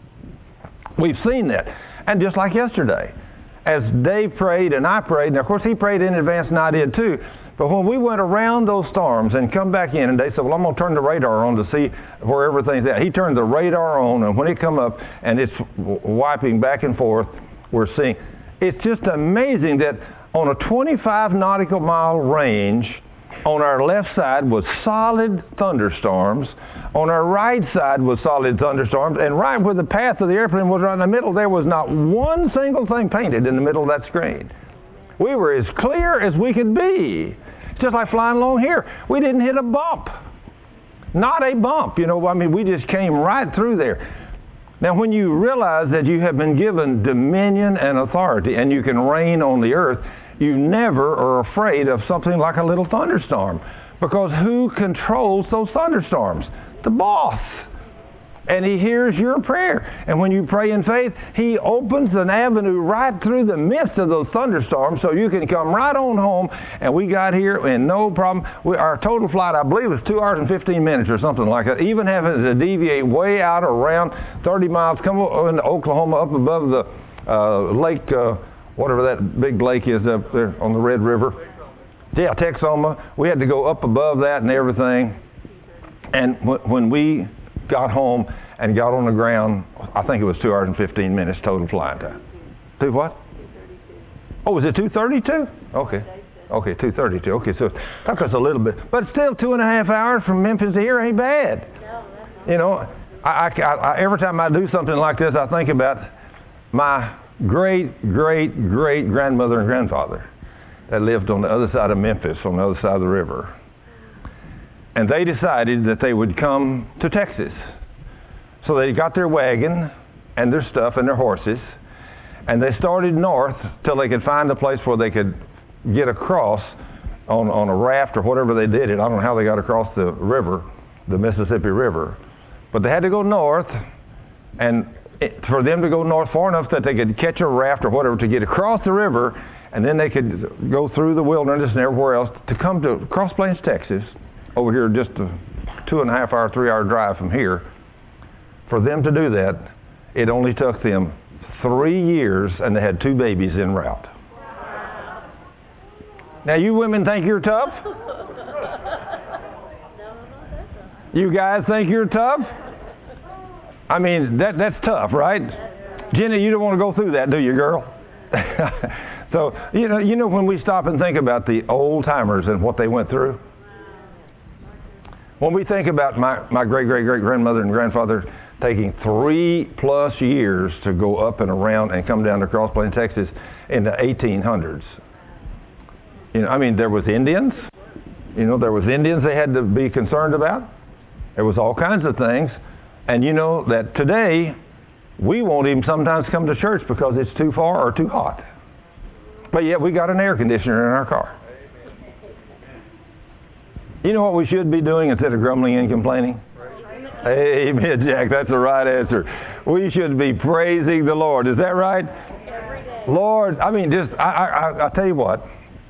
We've seen that. And just like yesterday, as Dave prayed and I prayed, and of course he prayed in advance and I did too, but when we went around those storms and come back in, and Dave said, well, I'm going to turn the radar on to see where everything's at. He turned the radar on, and when it come up and it's wiping back and forth, we're seeing. It's just amazing that on a twenty-five nautical mile range, on our left side was solid thunderstorms. On our right side was solid thunderstorms. And right where the path of the airplane was right in the middle, there was not one single thing painted in the middle of that screen. We were as clear as we could be. It's just like flying along here. We didn't hit a bump. Not a bump. You know, I mean, we just came right through there. Now, when you realize that you have been given dominion and authority and you can reign on the earth, you never are afraid of something like a little thunderstorm. Because who controls those thunderstorms? The boss. And he hears your prayer. And when you pray in faith, he opens an avenue right through the midst of those thunderstorms so you can come right on home. And we got here and no problem. We, our total flight, I believe, was two hours and fifteen minutes or something like that. Even having to deviate way out around thirty miles, come into Oklahoma up above the uh, lake, uh, whatever that big lake is up there on the Red River. Yeah, Texoma. We had to go up above that and everything. And w- when we got home and got on the ground, I think it was two hours and fifteen minutes total flying time. Two what? two thirty-two. Oh, was it two thirty-two? Okay. Okay, two thirty-two. Okay, so that was a little bit. But still two and a half hours from Memphis to here ain't bad. You know, I, I, I, every time I do something like this, I think about my great, great, great grandmother and grandfather that lived on the other side of Memphis, on the other side of the river. And they decided that they would come to Texas. So they got their wagon and their stuff and their horses, and they started north till they could find a place where they could get across on, on a raft or whatever they did it. I don't know how they got across the river, the Mississippi River. But they had to go north, and it, for them to go north far enough that they could catch a raft or whatever to get across the river, and then they could go through the wilderness and everywhere else to come to Cross Plains, Texas, over here just a two and a half hour, three hour drive from here. For them to do that, it only took them three years and they had two babies en route. Now you women think you're tough? You guys think you're tough? I mean, that that's tough, right? Jenny, you don't want to go through that, do you, girl? So, you know, you know when we stop and think about the old timers and what they went through? When we think about my, my great-great-great-grandmother and grandfather taking three plus years to go up and around and come down to Cross Plains, Texas in the eighteen hundreds. You know, I mean, there was Indians. You know, there was Indians they had to be concerned about. There was all kinds of things. And you know that today, we won't even sometimes come to church because it's too far or too hot. But yet we got an air conditioner in our car. You know what we should be doing instead of grumbling and complaining? Amen, Jack. That's the right answer. We should be praising the Lord. Is that right? Every day. Lord, I mean, just, I, I, I tell you what.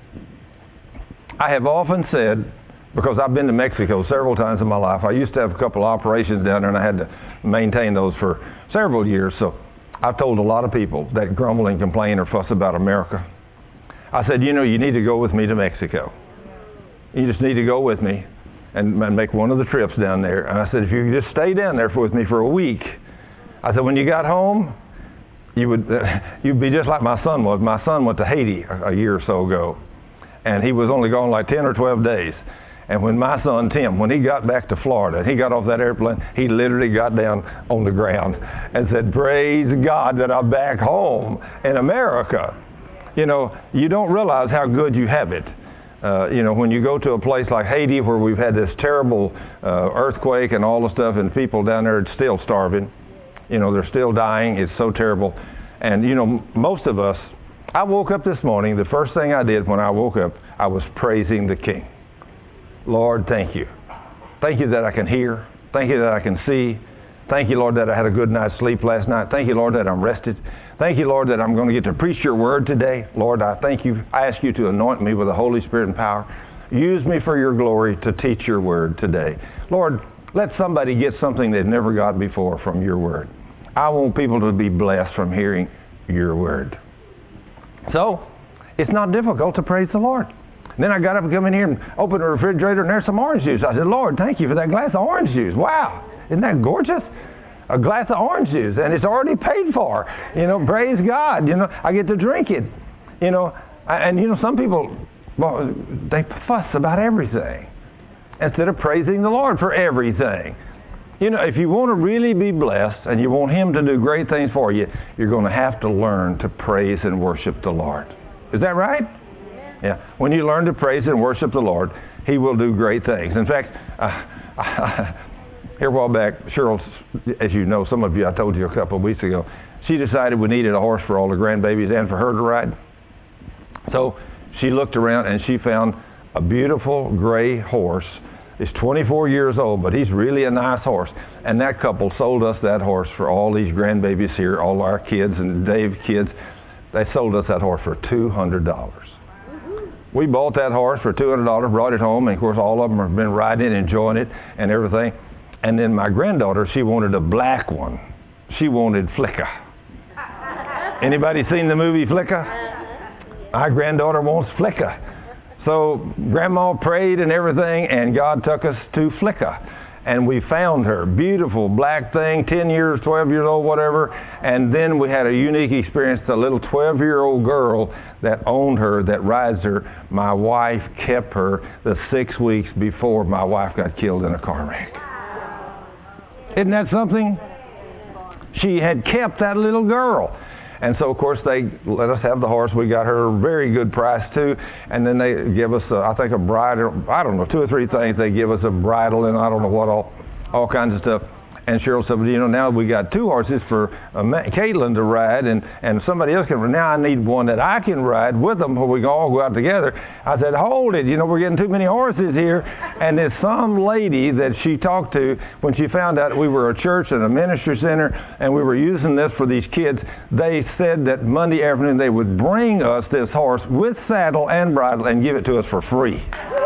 I have often said, because I've been to Mexico several times in my life. I used to have a couple of operations down there, and I had to maintain those for several years. So I've told a lot of people that grumble and complain or fuss about America. I said, you know, you need to go with me to Mexico. You just need to go with me and, and make one of the trips down there. And I said, if you could just stay down there for, with me for a week. I said, when you got home, you would uh, you'd be just like my son was. My son went to Haiti a, a year or so ago, and he was only gone like ten or twelve days. And when my son, Tim, when he got back to Florida, he got off that airplane, he literally got down on the ground and said, praise God that I'm back home in America. You know, you don't realize how good you have it. Uh, you know, when you go to a place like Haiti where we've had this terrible uh, earthquake and all the stuff, and people down there are still starving. You know, they're still dying. It's so terrible. And, you know, most of us, I woke up this morning, the first thing I did when I woke up, I was praising the King. Lord, thank you. Thank you that I can hear. Thank you that I can see. Thank you, Lord, that I had a good night's sleep last night. Thank you, Lord, that I'm rested. Thank you, Lord, that I'm going to get to preach your word today. Lord, I thank you. I ask you to anoint me with the Holy Spirit and power. Use me for your glory to teach your word today. Lord, let somebody get something they've never got before from your word. I want people to be blessed from hearing your word. So, it's not difficult to praise the Lord. And then I got up and come in here and opened the refrigerator, and there's some orange juice. I said, Lord, thank you for that glass of orange juice. Wow, isn't that gorgeous? A glass of orange juice, and it's already paid for. You know, praise God. You know, I get to drink it. You know, and you know, some people, well, they fuss about everything instead of praising the Lord for everything. You know, if you want to really be blessed and you want Him to do great things for you, you're going to have to learn to praise and worship the Lord. Is that right? Yeah. When you learn to praise and worship the Lord, He will do great things. In fact, uh, here a while back, Cheryl, as you know, some of you, I told you a couple of weeks ago, she decided we needed a horse for all the grandbabies and for her to ride. So she looked around and she found a beautiful gray horse. He's twenty-four years old, but he's really a nice horse. And that couple sold us that horse for all these grandbabies here, all our kids and Dave's kids. They sold us that horse for two hundred dollars. We bought that horse for two hundred dollars, brought it home, and of course all of them have been riding it, enjoying it, and everything. And then my granddaughter, she wanted a black one. She wanted Flicka. Anybody seen the movie Flicka? My granddaughter wants Flicka. So Grandma prayed and everything, and God took us to Flicka. And we found her, beautiful black thing, ten years, twelve years old, whatever. And then we had a unique experience. The little twelve-year-old girl that owned her, that rides her, my wife kept her the six weeks before my wife got killed in a car wreck. Isn't that something? She had kept that little girl. And so, of course, they let us have the horse. We got her a very good price, too. And then they give us, a, I think, a bridle. I don't know, two or three things. They give us a bridle and I don't know what all, all kinds of stuff. And Cheryl said, well, you know, now we got two horses for uh, Caitlin to ride, and, and somebody else can ride. Now I need one that I can ride with them where we can all go out together. I said, hold it, you know, we're getting too many horses here. And there's some lady that she talked to when she found out we were a church and a ministry center and we were using this for these kids. They said that Monday afternoon they would bring us this horse with saddle and bridle and give it to us for free.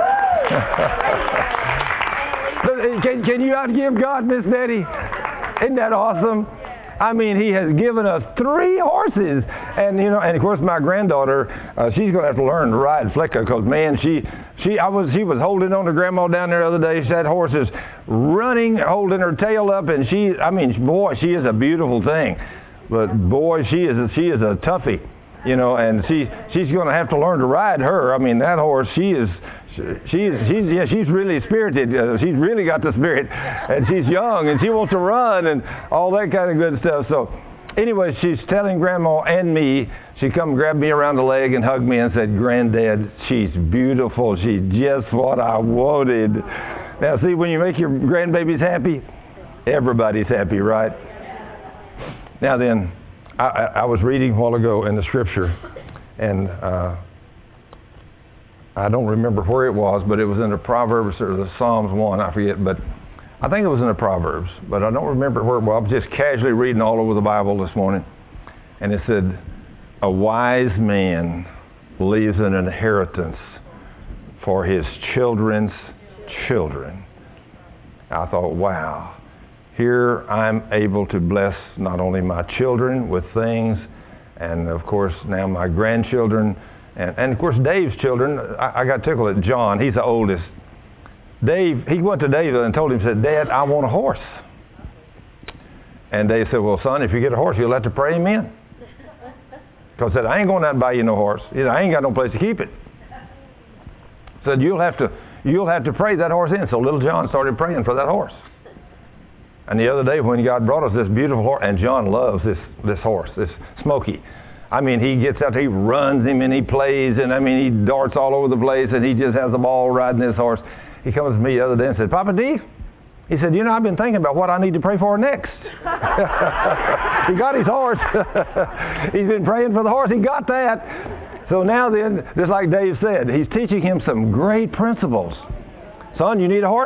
Can, can you outgive God, Miss Betty? Isn't that awesome? I mean, He has given us three horses. And, you know, and of course my granddaughter, uh, she's going to have to learn to ride Flicka because, man, she, she, I was, she was holding on to Grandma down there the other day. She had horses running, holding her tail up. And she, I mean, boy, she is a beautiful thing. But, boy, she is a, she is a toughie, you know, and she, she's going to have to learn to ride her. I mean, that horse, she is... She's she's yeah she's really spirited. Uh, she's really got the spirit, and she's young and she wants to run and all that kind of good stuff. So, anyway, she's telling Grandma and me. She come grabbed me around the leg and hugged me and said, "Granddad, she's beautiful. She's just what I wanted." Now, see, when you make your grandbabies happy, everybody's happy, right? Now then, I, I, I was reading a while ago in the Scripture, and. Uh, I don't remember where it was, but it was in the Proverbs or the Psalms one, I forget, but I think it was in the Proverbs, but I don't remember where it was. I was just casually reading all over the Bible this morning, and it said, a wise man leaves an inheritance for his children's children. I thought, wow, here I'm able to bless not only my children with things, and of course now my grandchildren. And, and of course, Dave's children, I, I got tickled at John. He's the oldest. Dave, he went to Dave and told him, said, Dad, I want a horse. And Dave said, well, son, if you get a horse, you'll have to pray him in. Because he said, I ain't going out and buy you no horse. You know, I ain't got no place to keep it. Said, you'll have to, you'll have to pray that horse in. So little John started praying for that horse. And the other day when God brought us this beautiful horse, and John loves this, this horse, this Smokey. I mean, he gets out there, he runs him, and he plays, and I mean, he darts all over the place, and he just has the ball riding this horse. He comes to me the other day and said, Papa D, he said, you know, I've been thinking about what I need to pray for next. He got his horse. He's been praying for the horse. He got that. So now then, just like Dave said, he's teaching him some great principles. Son, you need a horse?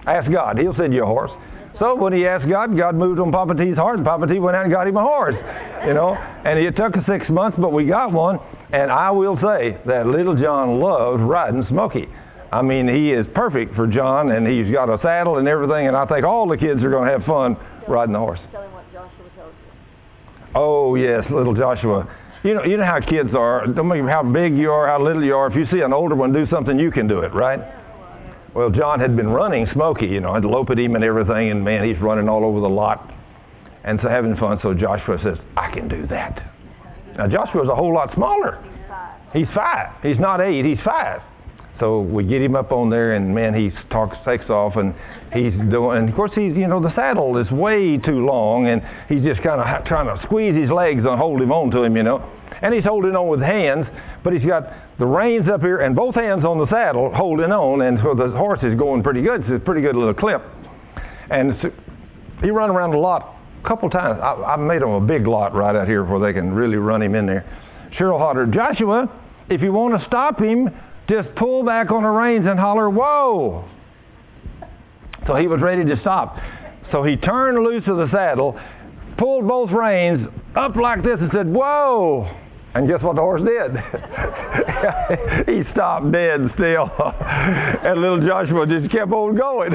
Ask God. He'll send you a horse. So when he asked God, God moved on Papa T's heart, and Papa T went out and got him a horse. You know, and it took us six months, but we got one. And I will say that little John loves riding Smokey. I mean, he is perfect for John, and he's got a saddle and everything, and I think all the kids are going to have fun riding the horse. Tell him what Joshua told you. Oh, yes, little Joshua. You know, you know how kids are. Don't matter how big you are, how little you are. If you see an older one do something, you can do it, right? Well, John had been running Smokey, you know, I'd lope at him and everything, and man, he's running all over the lot. And so having fun, so Joshua says, I can do that. Now, Joshua's a whole lot smaller. He's five. He's not eight, he's five. So we get him up on there, and man, he talks, takes off, and he's doing, and of course, he's, you know, the saddle is way too long, and he's just kind of trying to squeeze his legs and hold him on to him, you know. And he's holding on with hands, but he's got the reins up here and both hands on the saddle holding on, and so the horse is going pretty good. It's a pretty good little clip. And so he run around the lot a couple times. I, I made him a big lot right out here where they can really run him in there. Cheryl hollered, Joshua, if you want to stop him, just pull back on the reins and holler, whoa. So he was ready to stop. So he turned loose of the saddle, pulled both reins up like this and said, whoa. And guess what the horse did? He stopped dead still. And little Joshua just kept on going.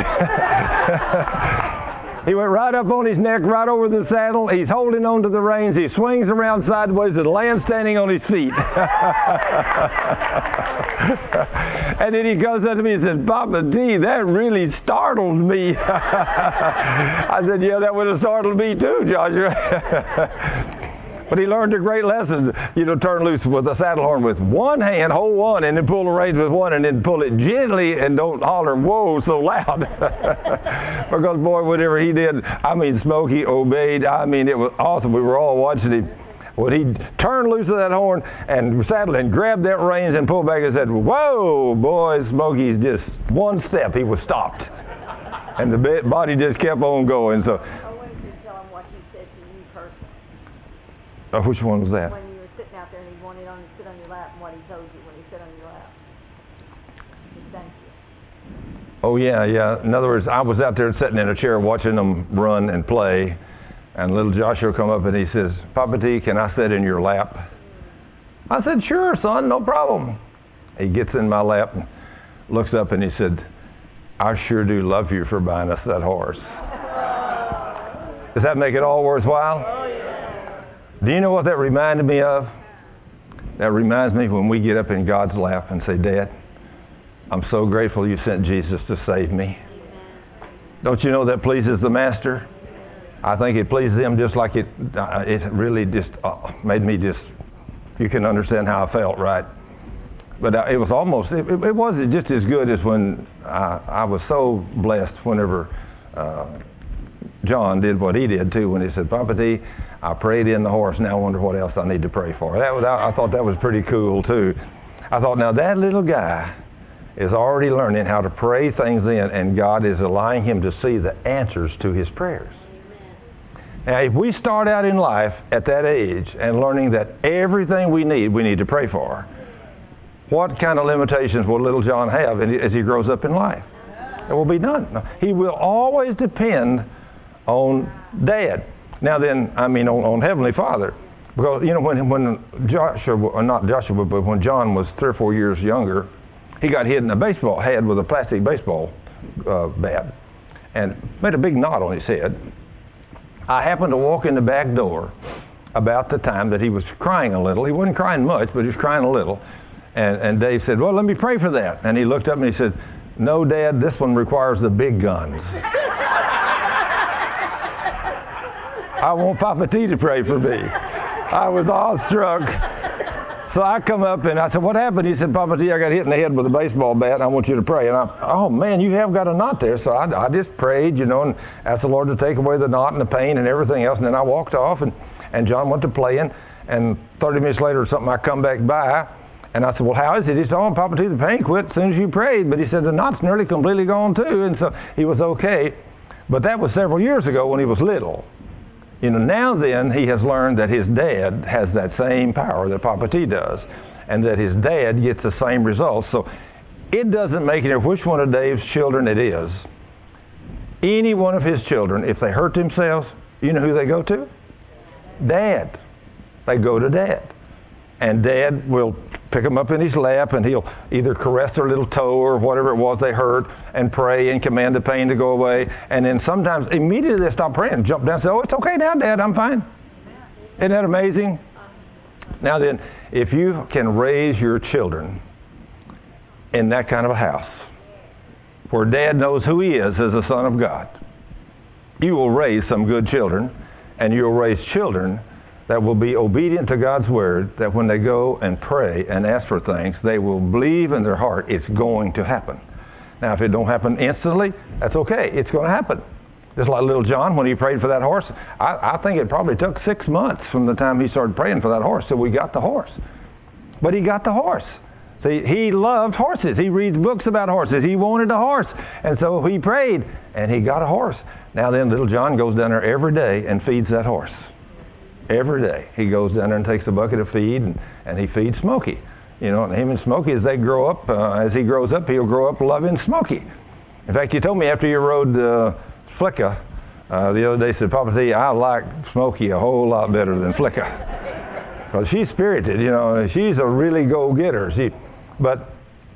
He went right up on his neck, right over the saddle. He's holding on to the reins. He swings around sideways and lands standing on his feet. And then he goes up to me and says, Papa D, that really startled me. I said, yeah, that would have startled me too, Joshua. But he learned a great lesson, you know, turn loose with a saddle horn with one hand, hold one, and then pull the reins with one, and then pull it gently, and don't holler, whoa, so loud. Because, boy, whatever he did, I mean, Smokey obeyed. I mean, it was awesome. We were all watching him. When he turned loose of that horn and saddled and grabbed that reins and pulled back and said, whoa, boy, Smokey's just one step, he was stopped. And the body just kept on going. So. Uh, which one was that? When you were sitting out there and he wanted on to sit on your lap, and what he told you when he sat on your lap. Just thank you. Oh, yeah, yeah. In other words, I was out there sitting in a chair watching them run and play, and little Joshua come up and he says, Papa T, can I sit in your lap? Mm. I said, sure, son, no problem. He gets in my lap and looks up and he said, I sure do love you for buying us that horse. Does that make it all worthwhile? Oh, yeah. Do you know what that reminded me of? That reminds me when we get up in God's lap and say, Dad, I'm so grateful you sent Jesus to save me. Don't you know that pleases the Master? I think it pleases him just like it, uh, it really just uh, made me just, you can understand how I felt, right? But uh, it was almost, it, it wasn't just as good as when I, I was so blessed whenever uh, John did what he did too, when he said, Papa T, I prayed in the horse, now I wonder what else I need to pray for. That was, I, I thought that was pretty cool too. I thought, now that little guy is already learning how to pray things in, and God is allowing him to see the answers to his prayers. Now, if we start out in life at that age and learning that everything we need, we need to pray for, what kind of limitations will little John have as he grows up in life? There will be none. He will always depend on Dad. Now then, I mean on, on Heavenly Father. Because, you know, when when Joshua, or not Joshua, but when John was three or four years younger, he got hit in a baseball head with a plastic baseball uh, bat and made a big knot on his head. I happened to walk in the back door about the time that he was crying a little. He wasn't crying much, but he was crying a little. And, and Dave said, well, let me pray for that. And he looked up and he said, no, Dad, this one requires the big guns. I want Papa T to pray for me. I was awestruck. So I come up and I said, what happened? He said, Papa T, I got hit in the head with a baseball bat and I want you to pray. And I, oh man, you have got a knot there. So I, I just prayed, you know, and asked the Lord to take away the knot and the pain and everything else. And then I walked off and, and John went to playing. And thirty minutes later or something, I come back by and I said, well, how is it? He said, oh, Papa T, the pain quit as soon as you prayed. But he said, the knot's nearly completely gone too. And so he was okay. But that was several years ago when he was little. You know, now then, he has learned that his dad has that same power that Papa T does, and that his dad gets the same results. So it doesn't make any difference which one of Dave's children it is. Any one of his children, if they hurt themselves, you know who they go to? Dad. They go to Dad. And Dad will pick them up in his lap, and he'll either caress their little toe or whatever it was they hurt and pray and command the pain to go away. And then sometimes immediately they stop praying, jump down and say, oh, it's okay now, Dad, I'm fine. Isn't that amazing? Now then, if you can raise your children in that kind of a house, where Dad knows who he is as a son of God, you will raise some good children, and you'll raise children that will be obedient to God's word, that when they go and pray and ask for things, they will believe in their heart it's going to happen. Now, if it don't happen instantly, that's okay. It's going to happen. Just like little John, when he prayed for that horse, I, I think it probably took six months from the time he started praying for that horse till we got the horse. But he got the horse. See, he loved horses. He reads books about horses. He wanted a horse. And so he prayed, and he got a horse. Now then, little John goes down there every day and feeds that horse. Every day. He goes down there and takes a bucket of feed, and, and he feeds Smokey. You know, and him and Smokey, as they grow up, uh, as he grows up, he'll grow up loving Smokey. In fact, you told me after you rode uh, Flicka uh, the other day, said, Papa T, I like Smokey a whole lot better than Flicka. Because she's spirited, you know, she's a really go-getter. She, but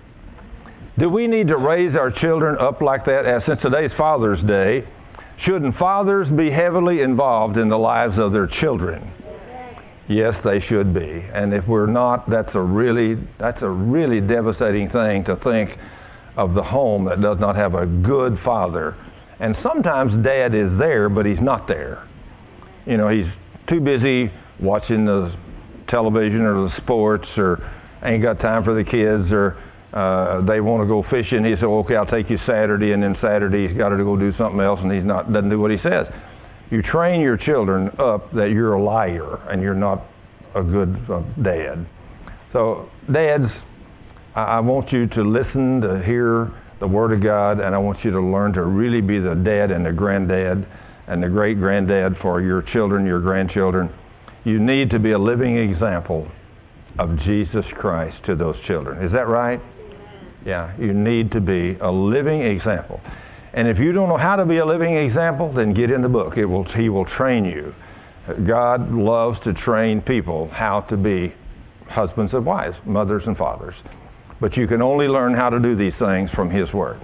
do we need to raise our children up like that? As since today's Father's Day, shouldn't fathers be heavily involved in the lives of their children? Yes, they should be. And if we're not, that's a really that's a really devastating thing to think of the home that does not have a good father. And sometimes Dad is there, but he's not there. You know, he's too busy watching the television or the sports, or ain't got time for the kids, or uh, they want to go fishing. He said, well, okay, I'll take you Saturday, and then Saturday he's got to go do something else, and he's not doesn't do what he says. You train your children up that you're a liar and you're not a good uh, dad. So, dads, I, I want you to listen to hear the Word of God, and I want you to learn to really be the dad and the granddad and the great-granddad for your children, your grandchildren. You need to be a living example of Jesus Christ to those children. Is that right? Yeah, you need to be a living example. And if you don't know how to be a living example, then get in the book. It will, he will train you. God loves to train people how to be husbands and wives, mothers and fathers. But you can only learn how to do these things from His Word.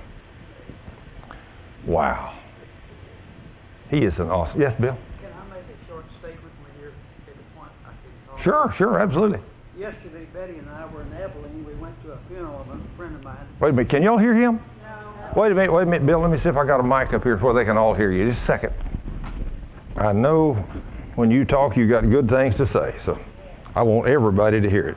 Wow. He is an awesome... Yes, Bill? Can I make a short statement when you're at the point I can talk? Sure, sure, absolutely. Yesterday, Betty and I were in Abilene. We went to a funeral of a friend of mine. Wait a minute, can y'all hear him? No. Wait a minute, wait a minute, Bill. Let me see if I got a mic up here before they can all hear you. Just a second. I know when you talk, you got good things to say, so I want everybody to hear it.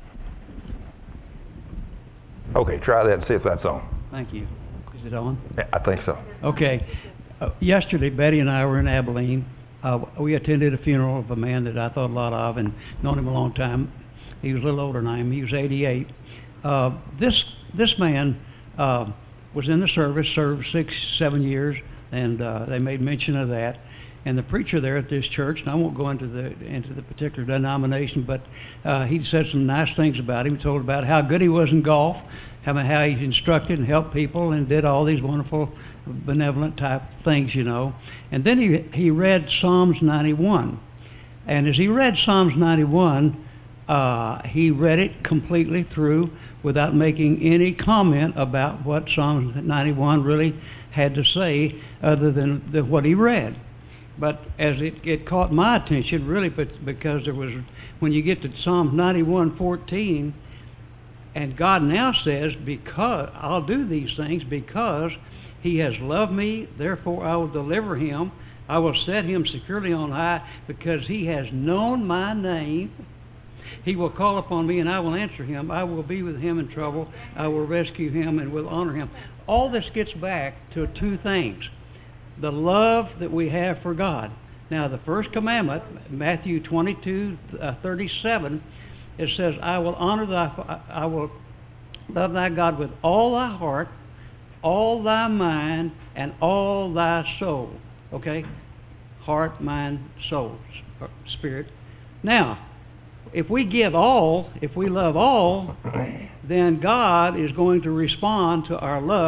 Okay, try that and see if that's on. Thank you. Is it on? Yeah, I think so. Okay. Uh, yesterday, Betty and I were in Abilene. Uh, we attended a funeral of a man that I thought a lot of and known him a long time. He was a little older than I am. He was eighty-eight. Uh, this this man uh, was in the service, served six, seven years, and uh, they made mention of that. And the preacher there at this church, and I won't go into the into the particular denomination, but uh, he said some nice things about him. He told about how good he was in golf, how, how he's instructed and helped people and did all these wonderful benevolent type things, you know. And then he he read Psalms ninety-one. And as he read Psalms ninety-one, uh, he read it completely through without making any comment about what Psalms ninety-one really had to say other than the, what he read. But as it, it caught my attention, really, but because there was, when you get to Psalm ninety-one fourteen, and God now says, because I'll do these things because He has loved me, therefore I will deliver him. I will set him securely on high because he has known my name. He will call upon me and I will answer him. I will be with him in trouble. I will rescue him and will honor him. All this gets back to two things. The love that we have for God. Now, the first commandment, Matthew twenty-two, thirty-seven, it says, I will honor thy, I will love thy God with all thy heart, all thy mind, and all thy soul. Okay? Heart, mind, soul, spirit. Now, if we give all, if we love all, then God is going to respond to our love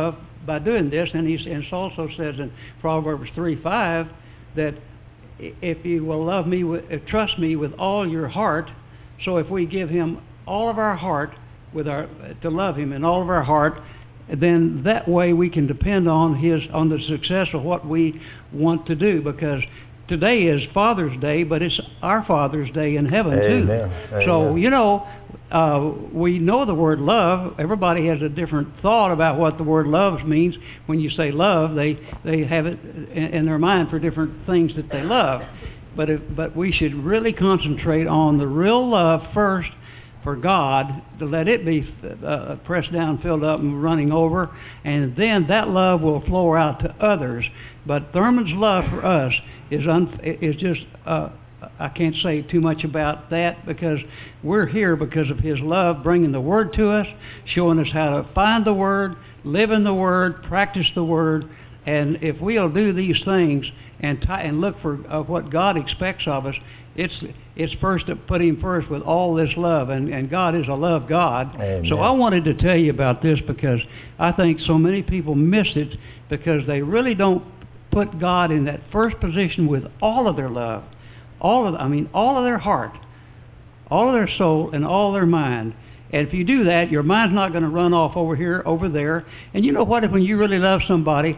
by doing this, and, he, and it also says in Proverbs three five that if you will love me, with, uh, trust me with all your heart. So if we give him all of our heart, with our to love him in all of our heart, then that way we can depend on his on the success of what we want to do. Because today is Father's Day, but it's our Father's Day in heaven Amen. too. Amen. So you know, uh, we know the word love. Everybody has a different thought about what the word love means. When you say love, they they have it in, in their mind for different things that they love. But if, but we should really concentrate on the real love first for God, to let it be uh, pressed down, filled up, and running over, and then that love will flow out to others. But Thurman's love for us is un- is just, uh, I can't say too much about that, because we're here because of his love, bringing the Word to us, showing us how to find the Word, live in the Word, practice the Word, and if we'll do these things and t- and look for uh, what God expects of us, It's it's first to put him first with all this love, and, and God is a love God. Amen. So I wanted to tell you about this because I think so many people miss it because they really don't put God in that first position with all of their love, all of I mean all of their heart, all of their soul, and all their mind. And if you do that, your mind's not going to run off over here, over there. And you know what? If when you really love somebody,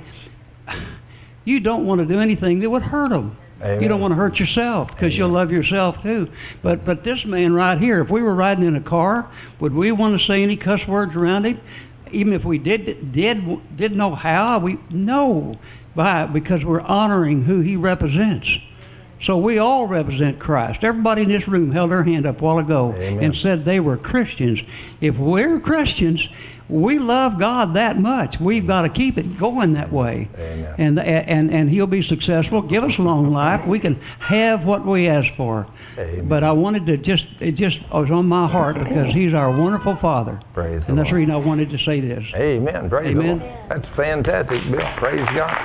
you don't want to do anything that would hurt them. Amen. You don't want to hurt yourself because you'll love yourself too. But but this man right here, if we were riding in a car, would we want to say any cuss words around him? Even if we did did didn't know how, we no, by because we're honoring who he represents. So we all represent Christ. Everybody in this room held their hand up a while ago Amen. and said they were Christians. If we're Christians, we love God that much. We've got to keep it going that way. Amen. And and and he'll be successful. Give us long life. We can have what we ask for. Amen. But I wanted to just it just was on my heart because he's our wonderful Father. Praise the And that's the Lord. reason I wanted to say this. Amen. Praise Amen. the Lord. That's fantastic, Bill. Praise God.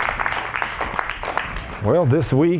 Well, this week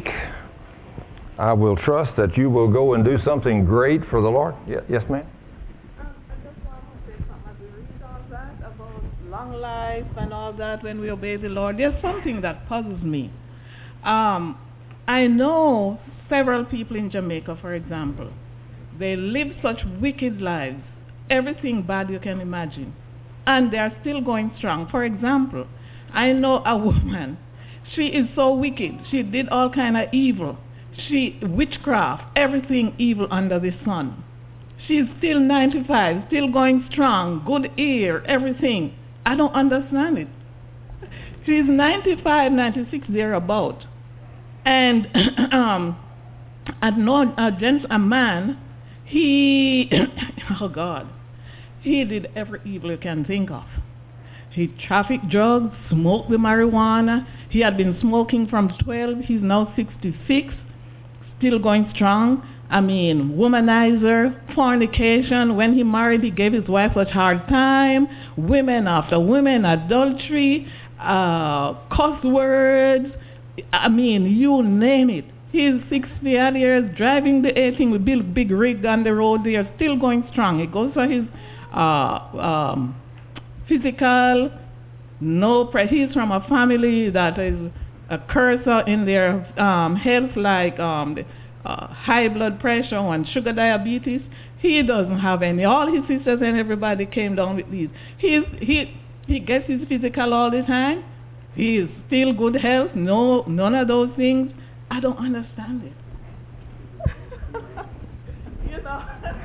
I will trust that you will go and do something great for the Lord. Ye- Yes, ma'am. Um, I just want to say something. As we read all that about long life and all that when we obey the Lord, there's something that puzzles me. Um, I know several people in Jamaica, for example. They live such wicked lives, everything bad you can imagine, and they are still going strong. For example, I know a woman. She is so wicked. She did all kind of evil. She witchcraft, everything evil under the sun. She's still ninety-five, still going strong, good ear, everything. I don't understand it. She's ninety-five, ninety-six, thereabout. And um, I know a gent, a man, he, oh God, he did every evil you can think of. He trafficked drugs, smoked the marijuana. He had been smoking from twelve, he's now sixty-six. Still going strong. I mean, womanizer, fornication. When he married, he gave his wife such hard time. Women after women, adultery, uh, cuss words. I mean, you name it. He's sixty odd years, driving the eighteen with big, big rig on the road there, still going strong. He goes for his uh, um, physical, no pre- he's from a family that is a cursor in their um, health, like um, the, uh, high blood pressure and sugar diabetes. He doesn't have any. All his sisters and everybody came down with these. He's, he he gets his physical all the time. He is still good health. No, none of those things. I don't understand it. You know.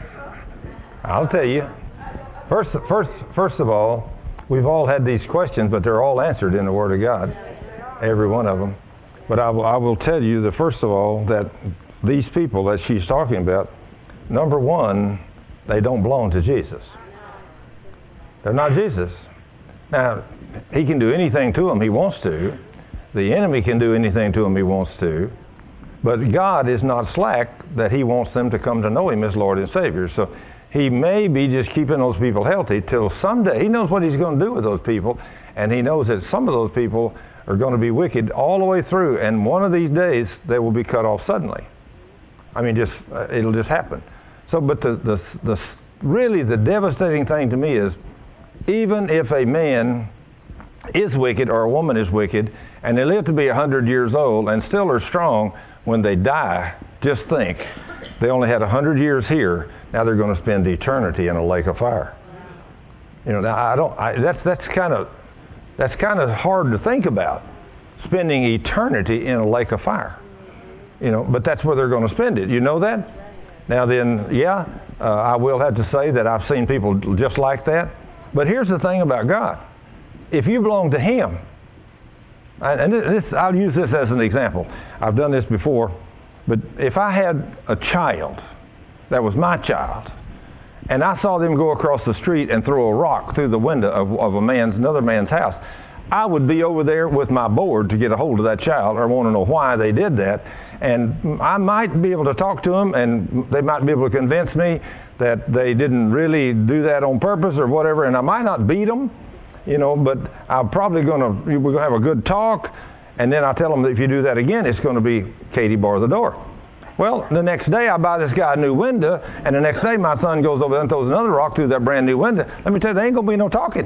I'll tell you. First, first, first of all, we've all had these questions, but they're all answered in the Word of God. Every one of them. But I will, I will tell you, the first of all, that these people that she's talking about, number one, they don't belong to Jesus. They're not Jesus. Now, he can do anything to them he wants to. The enemy can do anything to them he wants to. But God is not slack that he wants them to come to know him as Lord and Savior. So he may be just keeping those people healthy till someday. He knows what he's going to do with those people. And he knows that some of those people are going to be wicked all the way through, and one of these days they will be cut off suddenly. I mean, just uh, it'll just happen. So, but the, the the really the devastating thing to me is, even if a man is wicked or a woman is wicked, and they live to be one hundred years old and still are strong when they die, just think, they only had one hundred years here, now they're going to spend eternity in a lake of fire. You know, now I don't, I, that's, that's kind of, that's kind of hard to think about, spending eternity in a lake of fire. You know, but that's where they're going to spend it. You know that? Now then, yeah, uh, I will have to say that I've seen people just like that. But here's the thing about God. If you belong to Him, and this, I'll use this as an example. I've done this before, but if I had a child that was my child, and I saw them go across the street and throw a rock through the window of, of a man's, another man's house, I would be over there with my board to get a hold of that child or want to know why they did that. And I might be able to talk to them, and they might be able to convince me that they didn't really do that on purpose or whatever, and I might not beat them, you know, but I'm probably going to, we're going to have a good talk, and then I tell them that if you do that again, it's going to be Katie, bar the door. Well, the next day I buy this guy a new window, and the next day my son goes over there and throws another rock through that brand new window. Let me tell you, there ain't going to be no talking.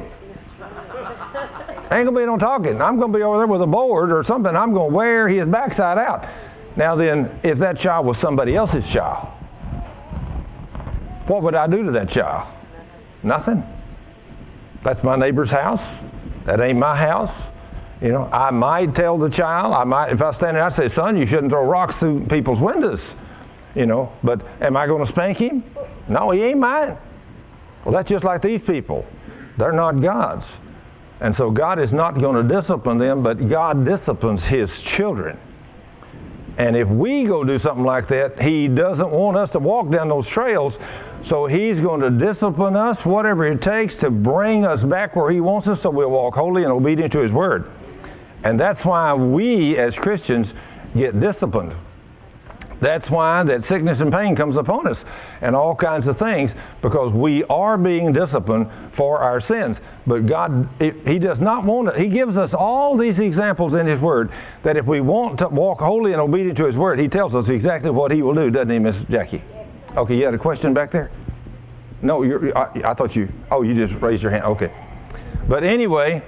Ain't going to be no talking. I'm going to be over there with a board or something. I'm going to wear his backside out. Now then, if that child was somebody else's child, what would I do to that child? Nothing. That's my neighbor's house. That ain't my house. You know, I might tell the child, I might, if I stand there, I'd say, son, you shouldn't throw rocks through people's windows. You know, but am I going to spank him? No, he ain't mine. Well, that's just like these people. They're not God's. And so God is not going to discipline them, but God disciplines His children. And if we go do something like that, He doesn't want us to walk down those trails. So He's going to discipline us, whatever it takes, to bring us back where He wants us so we'll walk holy and obedient to His Word. And that's why we as Christians get disciplined. That's why that sickness and pain comes upon us and all kinds of things, because we are being disciplined for our sins. But God, He does not want it. He gives us all these examples in His Word that if we want to walk holy and obedient to His Word, He tells us exactly what He will do, doesn't He, Miss Jackie? Okay, you had a question back there? No, you're, I, I thought you, oh, you just raised your hand. Okay. But anyway,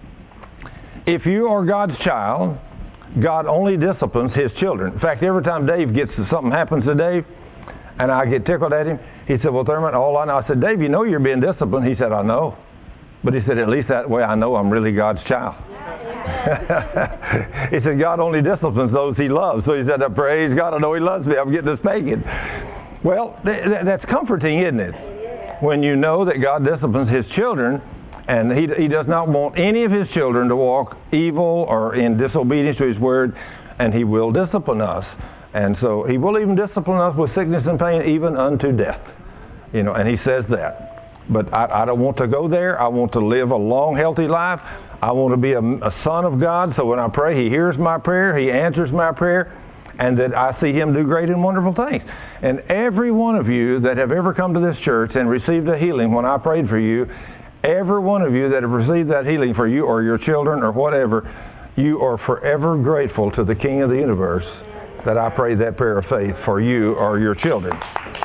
if you are God's child, God only disciplines His children. In fact, every time Dave gets, something happens to Dave, and I get tickled at him, he said, well, Thurman, all I know, I said, Dave, you know you're being disciplined. He said, I know. But he said, at least that way I know I'm really God's child. He said, God only disciplines those He loves. So he said, praise God, I know He loves me. I'm getting a spanking. Well, th- th- that's comforting, isn't it? When you know that God disciplines His children, and he, he does not want any of His children to walk evil or in disobedience to His Word, and He will discipline us. And so He will even discipline us with sickness and pain, even unto death. You know, and He says that. But I, I don't want to go there. I want to live a long, healthy life. I want to be a, a son of God, so when I pray, He hears my prayer, He answers my prayer, and that I see Him do great and wonderful things. And every one of you that have ever come to this church and received a healing when I prayed for you, every one of you that have received that healing for you or your children or whatever, you are forever grateful to the King of the universe that I prayed that prayer of faith for you or your children.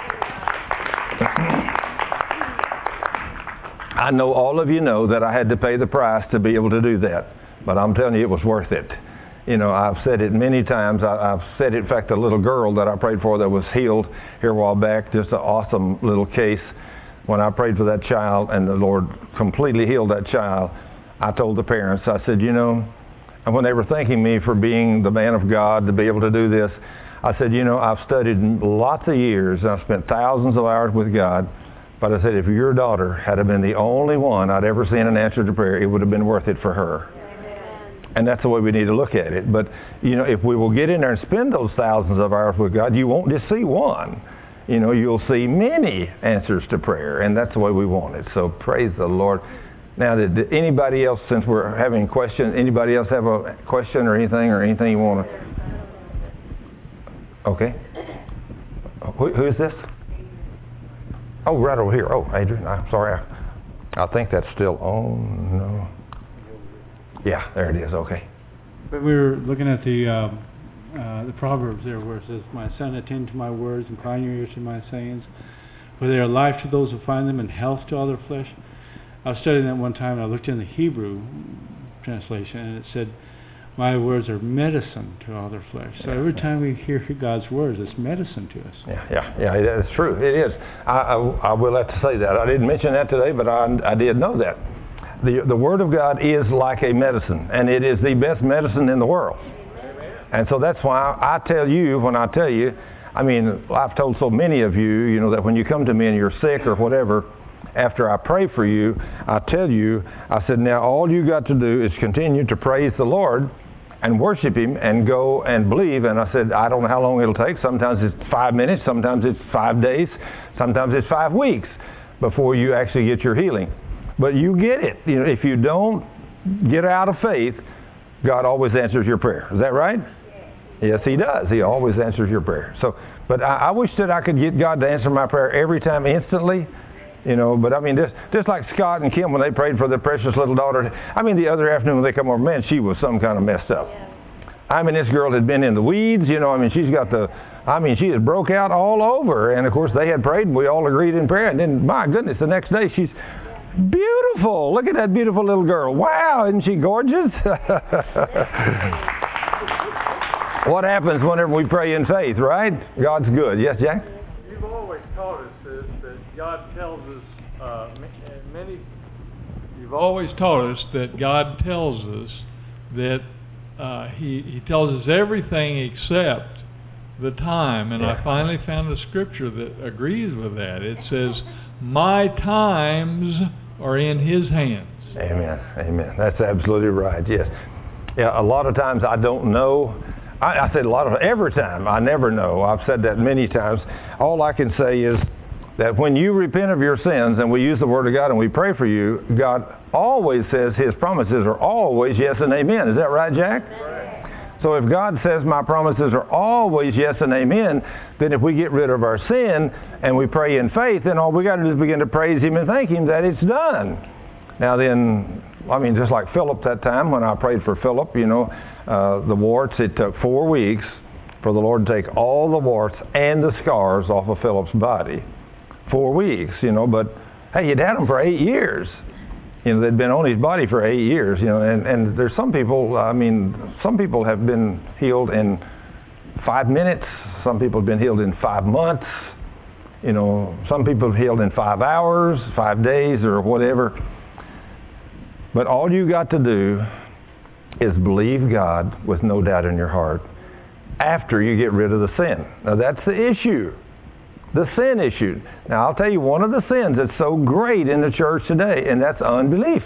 I know all of you know that I had to pay the price to be able to do that, but I'm telling you it was worth it. You know, I've said it many times. I, I've said it, in fact, a little girl that I prayed for that was healed here a while back, just an awesome little case. When I prayed for that child and the Lord completely healed that child, I told the parents, I said, you know, and when they were thanking me for being the man of God to be able to do this, I said, you know, I've studied lots of years and I've spent thousands of hours with God, but I said, if your daughter had been the only one I'd ever seen an answer to prayer, it would have been worth it for her. And that's the way we need to look at it. But, you know, if we will get in there and spend those thousands of hours with God, you won't just see one. You know, you'll see many answers to prayer, and that's the way we want it. So praise the Lord. Now, did, did anybody else, since we're having questions, anybody else have a question or anything or anything you want to? Okay. Who, who is this? Oh, right over here. Oh, Adrian, I'm sorry. I, I think that's still on. No. Yeah, there it is. Okay. But we were looking at the uh, uh, the Proverbs there, where it says, "My son, attend to my words, incline your ears to my sayings, for they are life to those who find them, and health to all their flesh." I was studying that one time, and I looked in the Hebrew. translation, and it said, my words are medicine to all their flesh. So every time we hear God's words, it's medicine to us. Yeah, yeah, yeah, that's true. It is. I, I, I will have to say that. I didn't mention that today, but I, I did know that. The, the Word of God is like a medicine, and it is the best medicine in the world. And so that's why I tell you, when I tell you, I mean, I've told so many of you, you know, that when you come to me and you're sick or whatever, after I pray for you, I tell you, I said, now all you got to do is continue to praise the Lord and worship Him and go and believe. And I said, I don't know how long it'll take. Sometimes it's five minutes, sometimes it's five days, sometimes it's five weeks before you actually get your healing. But you get it. You know, if you don't get out of faith, God always answers your prayer. Is that right? Yes, He does. He always answers your prayer. So, but I, I wish that I could get God to answer my prayer every time instantly. You know, but I mean, just, just like Scott and Kim when they prayed for their precious little daughter. I mean, the other afternoon when they come over, man, she was some kind of messed up. Yeah. I mean, this girl had been in the weeds, you know, I mean, she's got the, I mean, she had broke out all over. And of course, they had prayed and we all agreed in prayer. And then, my goodness, the next day she's beautiful. Look at that beautiful little girl. Wow, isn't she gorgeous? What happens whenever we pray in faith, right? God's good. Yes, Jack? You've always taught us this, that God tells us, uh, many, you've always taught us that God tells us that uh, he, he tells us everything except the time. And yeah. I finally found a scripture that agrees with that. It says, my times are in His hands. Amen. Amen. That's absolutely right. Yes. Yeah, a lot of times I don't know. I, I said a lot of, every time, I never know. I've said that many times. All I can say is that when you repent of your sins and we use the Word of God and we pray for you, God always says His promises are always yes and amen. Is that right, Jack? Right. So if God says my promises are always yes and amen, then if we get rid of our sin and we pray in faith, then all we got to do is begin to praise Him and thank Him that it's done. Now then, I mean, just like Philip that time when I prayed for Philip, you know, uh, the warts, it took four weeks for the Lord to take all the warts and the scars off of Philip's body. Four weeks, you know, but hey, he'd had them for eight years. You know, they'd been on his body for eight years, you know, and, and there's some people, I mean, some people have been healed in five minutes. Some people have been healed in five months. You know, some people have healed in five hours, five days, or whatever. But all you got to do is believe God with no doubt in your heart after you get rid of the sin. Now, that's the issue. The sin issue. Now, I'll tell you one of the sins that's so great in the church today, and that's unbelief.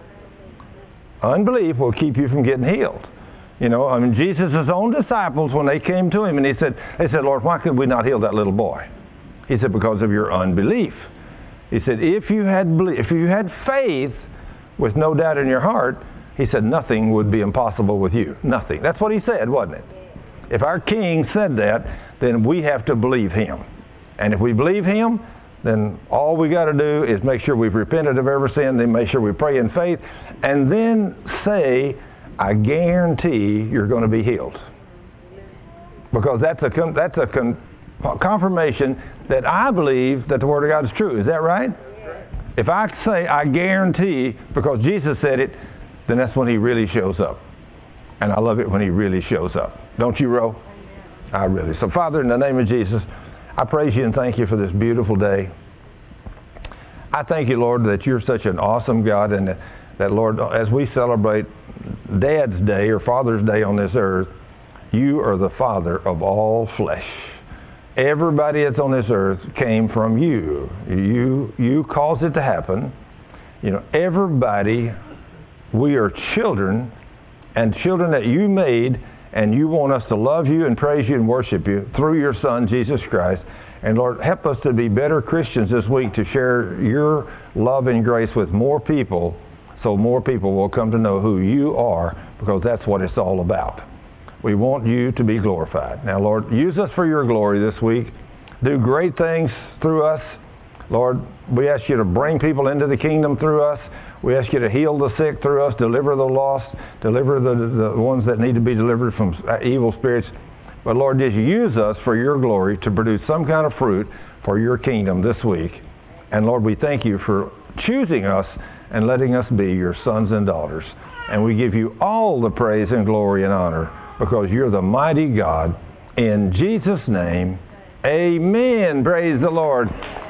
Unbelief will keep you from getting healed. You know, I mean, Jesus' own disciples, when they came to Him, and he said, they said, Lord, why could we not heal that little boy? He said, because of your unbelief. He said, if you had if you had faith with no doubt in your heart, He said, nothing would be impossible with you. Nothing. That's what He said, wasn't it? If our King said that, then we have to believe Him. And if we believe Him, then all we got to do is make sure we've repented of every sin, then make sure we pray in faith, and then say, I guarantee you're going to be healed. Because that's a con- that's a con- confirmation that I believe that the Word of God is true. Is that right? If I say I guarantee because Jesus said it, then that's when He really shows up. And I love it when He really shows up. Don't you, Ro? I really. So, Father, in the name of Jesus, I praise You and thank You for this beautiful day. I thank You, Lord, that You're such an awesome God, and that, that, Lord, as we celebrate Dad's Day or Father's Day on this earth, You are the Father of all flesh. Everybody that's on this earth came from You. You, you caused it to happen. You know, everybody, we are children, and children that You made, and You want us to love You and praise You and worship You through Your Son, Jesus Christ. And Lord, help us to be better Christians this week, to share Your love and grace with more people, so more people will come to know who You are, because that's what it's all about. We want You to be glorified. Now, Lord, use us for Your glory this week. Do great things through us. Lord, we ask You to bring people into the kingdom through us. We ask You to heal the sick through us, deliver the lost, deliver the, the ones that need to be delivered from evil spirits. But Lord, just use us for Your glory to produce some kind of fruit for Your kingdom this week. And Lord, we thank You for choosing us and letting us be Your sons and daughters. And we give you all the praise and glory and honor because you're the mighty God. In Jesus' name, amen. Praise the Lord.